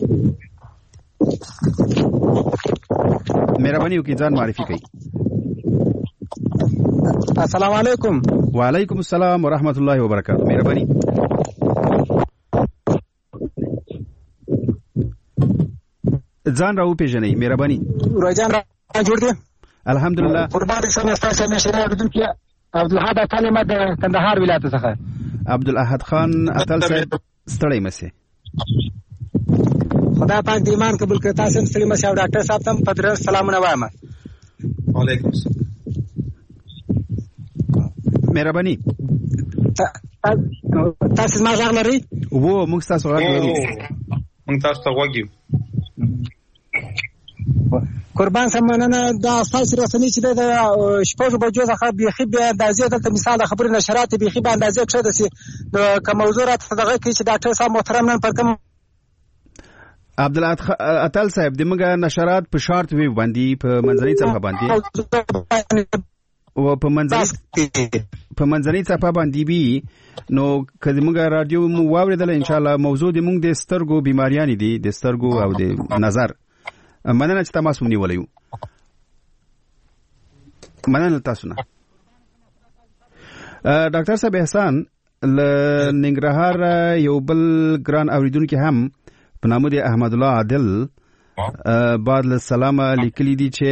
مهرباني وکړئ ځان معرفي کړئ السلام علیکم وعلیکم السلام ورحمت الله وبرکاته مهرباني ځان راو پیژنئ مهرباني روزان را جوړ دي الحمدلله قربان سره تاسو مشره اوریدونکو عبدالاحد کلمه د کندهار ولایت څخه عبدالاحد خان اتل صاحب ستړی مسه خدای پاک د ایمان قبول کړي. تاسو ستړي مشه او ډاکټر صاحب ته په درنه سلامونه وایم. وعلیکم السلام. مهرباني. تاسو ما غږ لرئ؟ وو موږ تاسو غږ لرو. موږ تاسو ته غوږ یو. قربان سمانه دا تاسو رسنی چې د شپږ بجو څخه بيخي به اندازې د مثال د خبرو نشرات بيخي به اندازې کړه د سي د کوم موضوعات دغه کې چې ډاکټر صاحب محترم نن پر کوم عبدالعطل صاحب د موږ نشرات په شارت وی باندې په منځنۍ صفحه باندې او په منځنۍ په منځنۍ صفحه باندې بي نو کله موږ رادیو مو واوریدل ان شاء الله موضوع د موږ د سترګو بیماریان دي د سترګو او د نظر. مننه چې تاسو مونږ نیولې یو. مننه تاسو نه. ډاکټر صاحب احسان ل ننګرهار یو بل ګران اوریدونکو هم په نامه د احمد الله عادل بعد له سلام لیکلي دي چې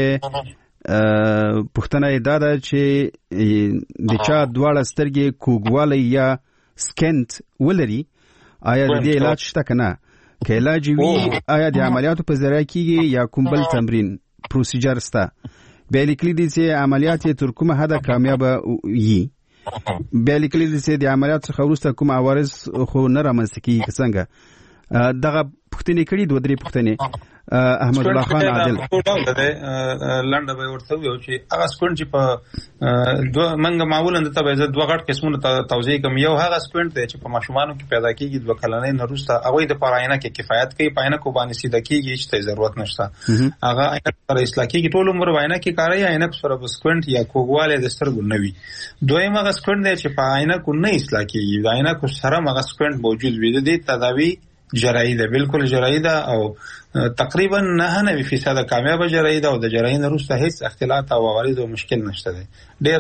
پښتنه دا ده چې د چا دواړه سترګې کوګوالی یا سکینټ ولري آیا د دې علاج شته کنه؟ که علاج وي آیا د عملیاتو په ذریعه کیږي یا کوم بل تمرین پروسیجر سته؟ بیا لیکلي دي چې عملیات یې تر کومه حده کامیابه وي. بیا لیکلي دي چې د عملیات څخه وروسته کوم عوارض خو نه رامنځته کیږي. څنګه دغه پوښتنې کړي دوه درې پوښتنې احمد الله خان عادل لنډه به ورته ویو چې هغه سکوینټ چې په دوه منګه معمولا د تبعیض دوه غټ قسمونه توضیح کوم. یو هغه سکوینټ دی چې په ماشومانو کې پیدا کیږي دوه کلنۍ نه وروسته هغه د پراینه کې کفایت کوي، پاینه کو باندې سیده کیږي چې ضرورت نشته. هغه عینک سره اصلاح کیږي ټول عمر وینه کې کاري عینک سره سکوینټ یا کوګواله د سترګو نوي. دویم هغه سکوینټ دی چې په عینک کو نه اصلاح کیږي، د عینک سره هغه سکوینټ موجود وي. د دې تداوی جراحي ده، بالکل جراحي ده او تقریبا نه نه فیصد کامیاب جراحي ده او د جراحي نه وروسته هیڅ اختلاط او عوارض او مشکل نشته ده. ډیر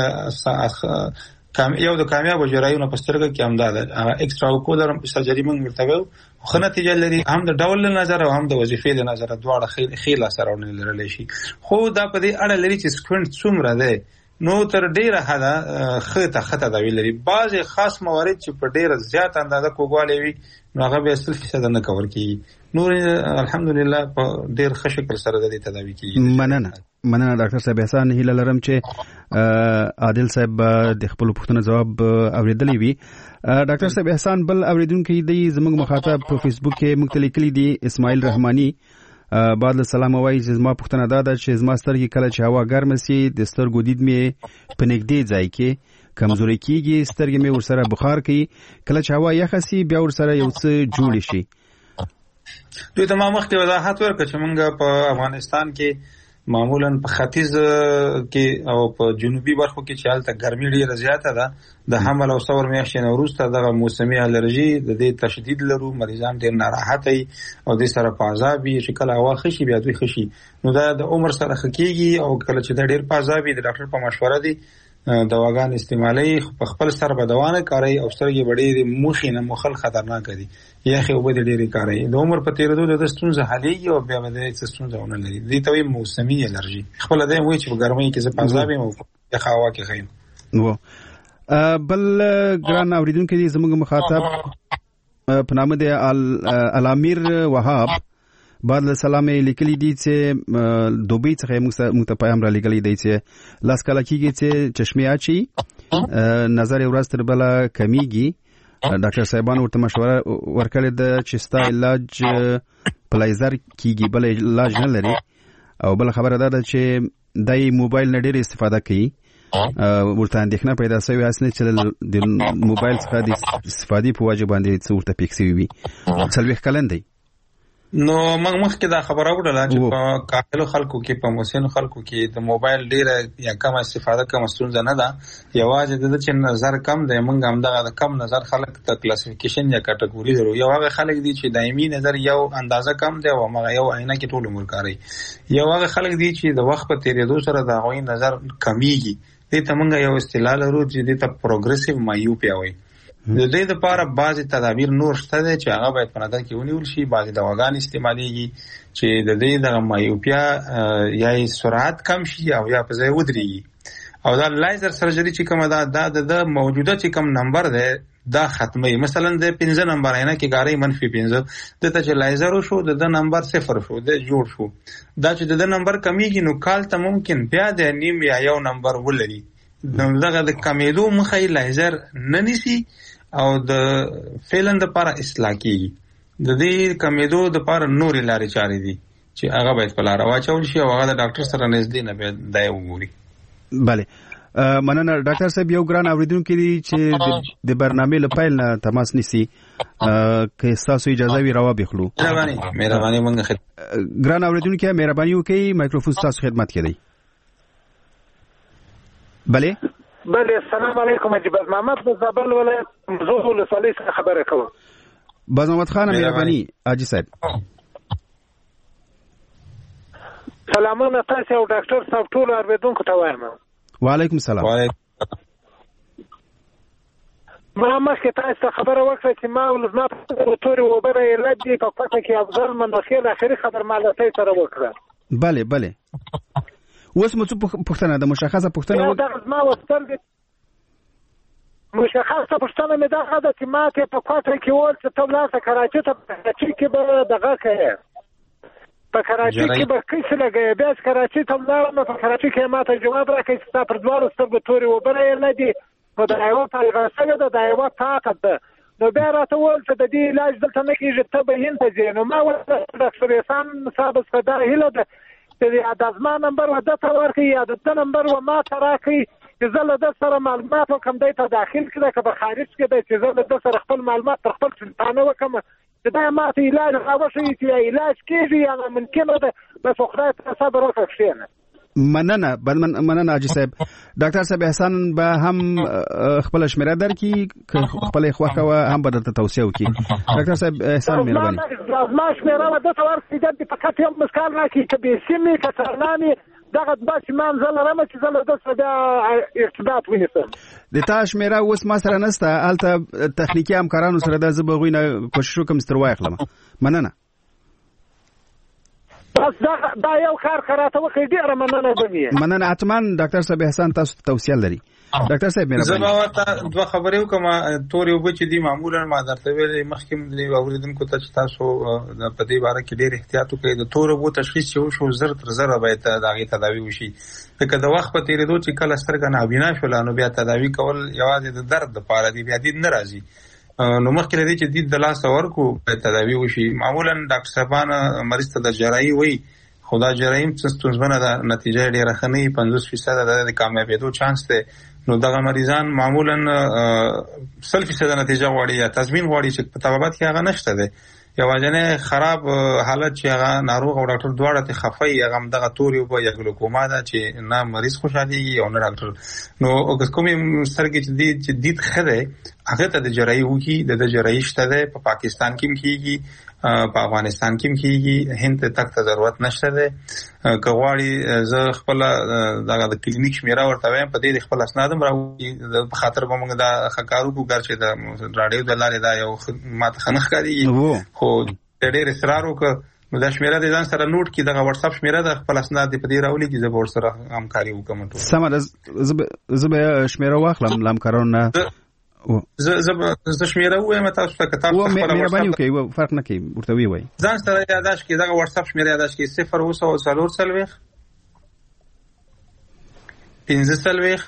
کام یو د کامیاب جراحي په سترګه کې هم ده اکسترا اوکولر سرجري موږ ورته وو خو نتیجه لري هم د ډول نظر او هم د وظیفې د نظر دواړه خیل خیل سره لرل شي. خو دا په دې اړه لري چې سکوینټ څومره ده نو تر ډیره حدا خطه خطه دا ویل لري. بعض خاص موارد چې په ډیره زیات اندازه کوګواله وي نو هغه به اصل فیصد نه کور کیږي. نور الحمدلله په ډیر ښه شکل سره د دې تداوی کیږي. مننه مننه ډاکټر صاحب احسان هیله لرم چې عادل صاحب د خپل پوښتنې جواب اوریدلی وي. ډاکټر صاحب احسان بل اوریدونکو دی زموږ مخاطب په فیسبوک کې مختلف کلی دی اسماعیل رحمانی بعد له سلام وایي چې زما پوښتنه دا ده چې زما سترګې کله چې هوا ګرمه سي د سترګو دید مې په نږدې ځای کې کمزوري کیږي، سترګې مې ورسره بخار کوي، کله چې هوا یخه سي بیا ورسره یو څه جوړ شي. دوی ته ما مخکې وضاحت ورکړ چې موږ په افغانستان کې معمولا په ختیځ کې او په جنوبي برخو کې چې هلته ګرمي ډیره زیاته ده د حمل او ثور میاشتې نه وروسته دغه موسمي الرژي د دې تشدید لرو، مریضان ډیر ناراحت وي او د سره په عذاب وي چې کله هوا خشي بیا دوی خشي. نو دا د عمر سره خکېږي او کله چې د ډیر په عذاب وي د ډاکټر په مشوره دي دواګان استعمالي په خپل سر بدوانه کوي او سترګې وړي مخې نه مخل خطرناک دي یا خو به ډېری کوي. د عمر په تیرېدو د ستونزې حلېږي او بیا به د ستونزې ونه لري. دې ته وایي موسمي الرژي. خپل دې وایي چې په ګرمۍ کې زه پازابې مو یا هوا کې خیم. نو بل ګران اوریدونکو دې زموږ مخاطب په نامه د الامیر وهاب بعد له سلام لیکلي دي چې دوبۍ څخه موږ ته پیغام را لګلې دی چې لاس کله کېږي چې چشمه اچي نظر ورځ تر بله کمیږي. ډاکټر صاحبانو ورته مشوره ورکړې ده چې ستا علاج په لیزر کېږي، بل علاج نه لري. او بل خبره دا ده چې دای موبایل نه ډېر استفاده کوي، ورته اندېښنه پیدا شوې اسنه چې د موبایل څخه د استفادې په وجه باندې څه ورته پیښ شوی وي. څلوېښت کلن دی. نو موږ مخکې دا خبره وکړه چې په کاهلو خلکو کې په مسن خلکو کې د موبایل ډیره یا کم استفاده کوم ستونزه نه ده. یوازې د چې نظر کم دی. موږ هم دغه کم نظر خلک ته کلاسیفیکیشن یا کټګوري درو. یو هغه خلک دي چې دایمي نظر یو اندازه کم دی او هغه یو عینه کې ټول عمر کاری. یو هغه خلک دي چې د وخت په تیریدو سره د هغوی نظر کمیږي. دې ته موږ یو اصطلاح لرو چې دې ته پروګریسیو مایوپیا وایي. د دې لپاره بعضی تدابیر نور شته چې هغه باید په نظر کې ونیول شي. بعضی دواګان استعمالېږي چې د دې د مایوپیا یا سرعت کم شي او یا په ځای ودرېږي. او دا لیزر سرجري چې کومه ده دا د موجوده چې کوم نمبر ده دا ختمي. مثلا د پنځه نمبر عینه کې ګاري منفي پنځه د ته چې لایزر شو د نمبر صفر شو د جوړ شو. دا چې د نمبر کمیږي نو کال ته ممکن بیا د نیم یا یو نمبر ولري. نو دغه د کمیدو مخې لایزر نه نیسي او د فعلن د لپاره اصلاح کیږي. د دې کمیدو د لپاره نورې لارې چارې دي چې هغه باید په لار واچول شي او هغه د ډاکټر سره نږدې نه باید دا وګوري. بله مننه ډاکټر صاحب. یو ګران اوریدونکو دی چې د برنامه لپاره نه تماس نیسي که تاسو اجازه وي راو بخلو. مهرباني مهرباني مونږ خدمت ګران اوریدونکو مهرباني وکړئ مایکروفون تاسو خدمت کړئ. بله بله السلام علیکم. اجي باز محمد د زابل ولایت مزوه له صالح څخه خبره کوم. باز محمد خان مهرباني اجي صاحب. سلامونه تاسو او ډاکټر صاحب ټول اوریدونکو ته وایم. وعلیکم السلام. ما مخکې تاسو خبره وکړه چې ما ولزما په توري وبره علاج دی په پټه کې افضل منخیر اخري خبر مالته سره وکړه. بله بله اوس مو څه پوښتنه ده مشخصه پوښتنه و دا زما وستر مشخصه پوښتنه مې دا ده چې ما ته په کوټه کې ول چې ته لاسه کراچي ته کراچي کې به دغه کوي په کراچي کې به کیسه لګي بیا کراچي ته لاړم په کراچي کې ما ته جواب راکړي چې تا پر دوه سترګو توري وبره نه دي نو دا یو طریقه څنګه ده دا یو طاقت ده. نو بیا راته ول چې د دې علاج دلته نه کیږي ته به هند ته ځې. نو ما ول ډاکټر احسان صاحب څخه دا هیله ده چې د ازما نمبر و د تورکي یا د نمبر و ما تراکي چې زله د سره معلومات وکم دای ته داخل کړه که به خارج کړه چې زله د سره خپل معلومات تر خپل څنګه وکم چې دا ما ته علاج راوښي چې علاج کیږي یا ممکن ده بس خدای ته صبر وکړي. مننه مننه اجي صاحب. ډاکټر صاحب احسان به هم خپل شمیره درکې خپل خوخه و هم به د توصیه وکي. ډاکټر صاحب احسان مهرباني ما شمیره د تور سیدت په فقط یو مسکال راکې چې به سیمه کثرنامي دغه بس مان زله رمه چې زله د سره ارتباط ونیسه. د تاش میرا اوس ما سره نسته الته تخنیکی همکارانو سره د زبغوینه کوشش وکم ستروای خلم. مننه بس دا دا یو کار کراته وکړي ډیره مننه بنی. مننه اتمن ډاکټر صاحب احسان تاسو توصیه لري. ډاکټر صاحب مهرباني زما ورته دوه خبرې وکم. تورې وب چې دی معمولا ما درته ویلې مخکې دی اوریدونکو ته چې تاسو په دې باره کې ډېر احتیاط وکړئ. د تورې وب تشخیص چې وشو زر تر زر باید دغه تداوی وشي. لکه د وخت په تیریدو چې کله سترګه نابینا شول نو بیا تداوی کول یوازې د درد لپاره دی بیا دې ناراضي. نو مخکې لري چې د لاس ورکو په تداوی وشي. معمولا ډاکټر صاحبان مریض ته د جراحي وایي خدا جراحي ستونزمنه ده نتیجه ډیره ښه نه پنځوس فیصد د کامیابیدو چانس ده. نو دغه مریضان معمولا سل فیصد نتیجه غواړي یا تضمین غواړي چې په طبابت کې هغه نشته ده. یوازینه خراب حالت چې هغه ناروغ او ډاکټر دواړه ته خفای هغه دغه توري او یا ګلوکوما ده چې نه مریض خوشاليږي او نه ډاکټر. نو اوس کومې سرګې چې دې چې دې خره هغه ته د جراحي وکي د جراحي شته ده په پاکستان کې کیږي په افغانستان کې کیږي هند ته تک ته ضرورت نشته ده. کغواړي زه خپل دغه د کلینیک شمیره ورته وایم په دې خپل اسنادم راوي په خاطر به موږ دا خکارو کو ګرځي د راډیو د لارې دا یو ماته خنخ کوي خو ډېر اصرار وکړ. نو دا شمیره د ځان سره نوٹ کی دغه واتس اپ شمیره د خپل اسناد په دې راولي چې زه ور سره همکاري وکم. ټول سم ده زه شمیره واخلم لامکارونه زه زه شمیره وایم تاسو ته کتاب خپل مهرباني وکړئ فرق نه کوي ورته وی وای ځان سره یاداش کې دغه واتس اپ شمیره یاداش کې صفر اوسه څلور سلويخ پنځه سلويخ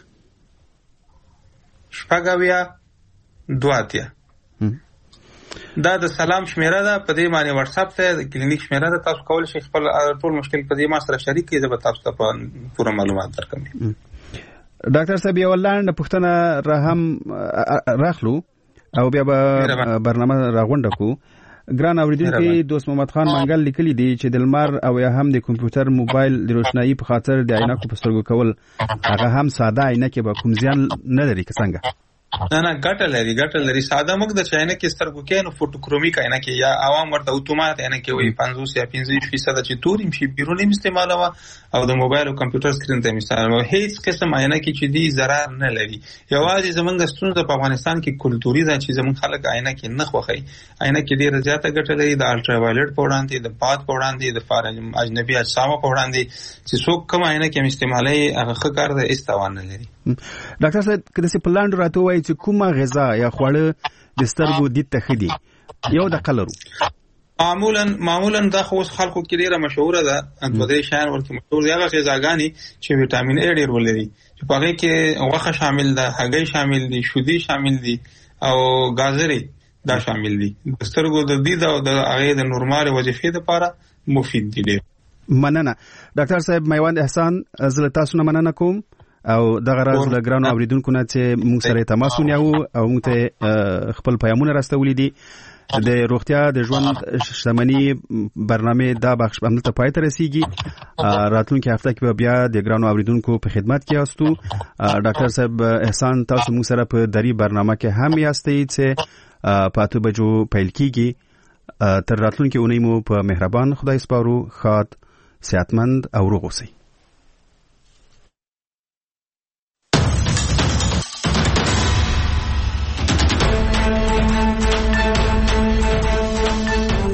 شپږاویا دواتیا. دا د سلام شمیره ده په دې معنی واتس اپ ته د کلینیک شمیره ده. تاسو کول شئ خپل ټول مشکل په دې ما سره شریک کړئ زه به تاسو ته په پوره معلومات درکړم. ډاکټر صاحب یو لاندې پوښتنه را هم راخلو او بیا به برنامه راغونډه کو. ګران اوریدونکو دوست محمد خان منګل لیکلی دی چې د لمر او یا هم د کمپیوټر موبایل د روشنايي په خاطر د عینکو په سترګو کول هغه هم ساده عینکې به کوم زیان نه لري که څنګه؟ نه نه ګټه لري ګټه لري. ساده موږ د چاینه کې سترګو کې نو فوټوکرومیک عینه کې یا عوام ورته اتومات عینه کې وي پنځوس یا پنځه فیصد چې توریم شي بیرونی استعمالوه او د موبایل او کمپیوټر سکرین ته استعمالوه. هیڅ قسم عینه کې چې دی ضرر نه لري. یوازې زمونږ ستونزه په افغانستان کې کلتوري ده چې زمونږ خلک عینه کې نه خوښي. عینه کې ډیره زیاته ګټه لري د الټرا وایلټ په وړاندې د باد په وړاندې د فارم اجنبي اجسام په وړاندې چې څوک کوم عینه کې استعمالي هغه ښه کار ده استوان نه لري. ډاکټر صاحب کله چې پلاند راته وایي چې کومه غذا یا خواړه د سترګو د تخدي یو د قلرو معمولا معمولا دا خو خلکو کې ډیره مشهوره ده په دې شان ورته مشهور دی هغه غذاګانی چې وټامین ا ډیر ولري چې په هغه کې غوښه شامل ده هګۍ شامل دي شودي شامل دي او گازري دا شامل دي د سترګو د دید او د هغه د نورمال وظیفې لپاره مفید دي ډیر مننه ډاکټر صاحب میوند احسان زه تاسو نه مننه کوم او دغه راز له ګرانو اوریدونکو نه چې موږ سره تماس ونیو او موږ ته خپل پیغامونه راستولي دي د روغتیا د ژوند شتمنۍ برنامه دا بخش همدلته پای ته رسیږي راتلونکي هفته کې بیا د ګرانو اوریدونکو په خدمت کې یاستو ډاکټر صاحب احسان تاسو موږ سره په دری برنامه کې هم یاستئ چې په اته بجو پیل کیږي تر راتلونکي اونۍ مو په مهربان خدای سپارو. ښاد صحتمند او روغ اوسئ.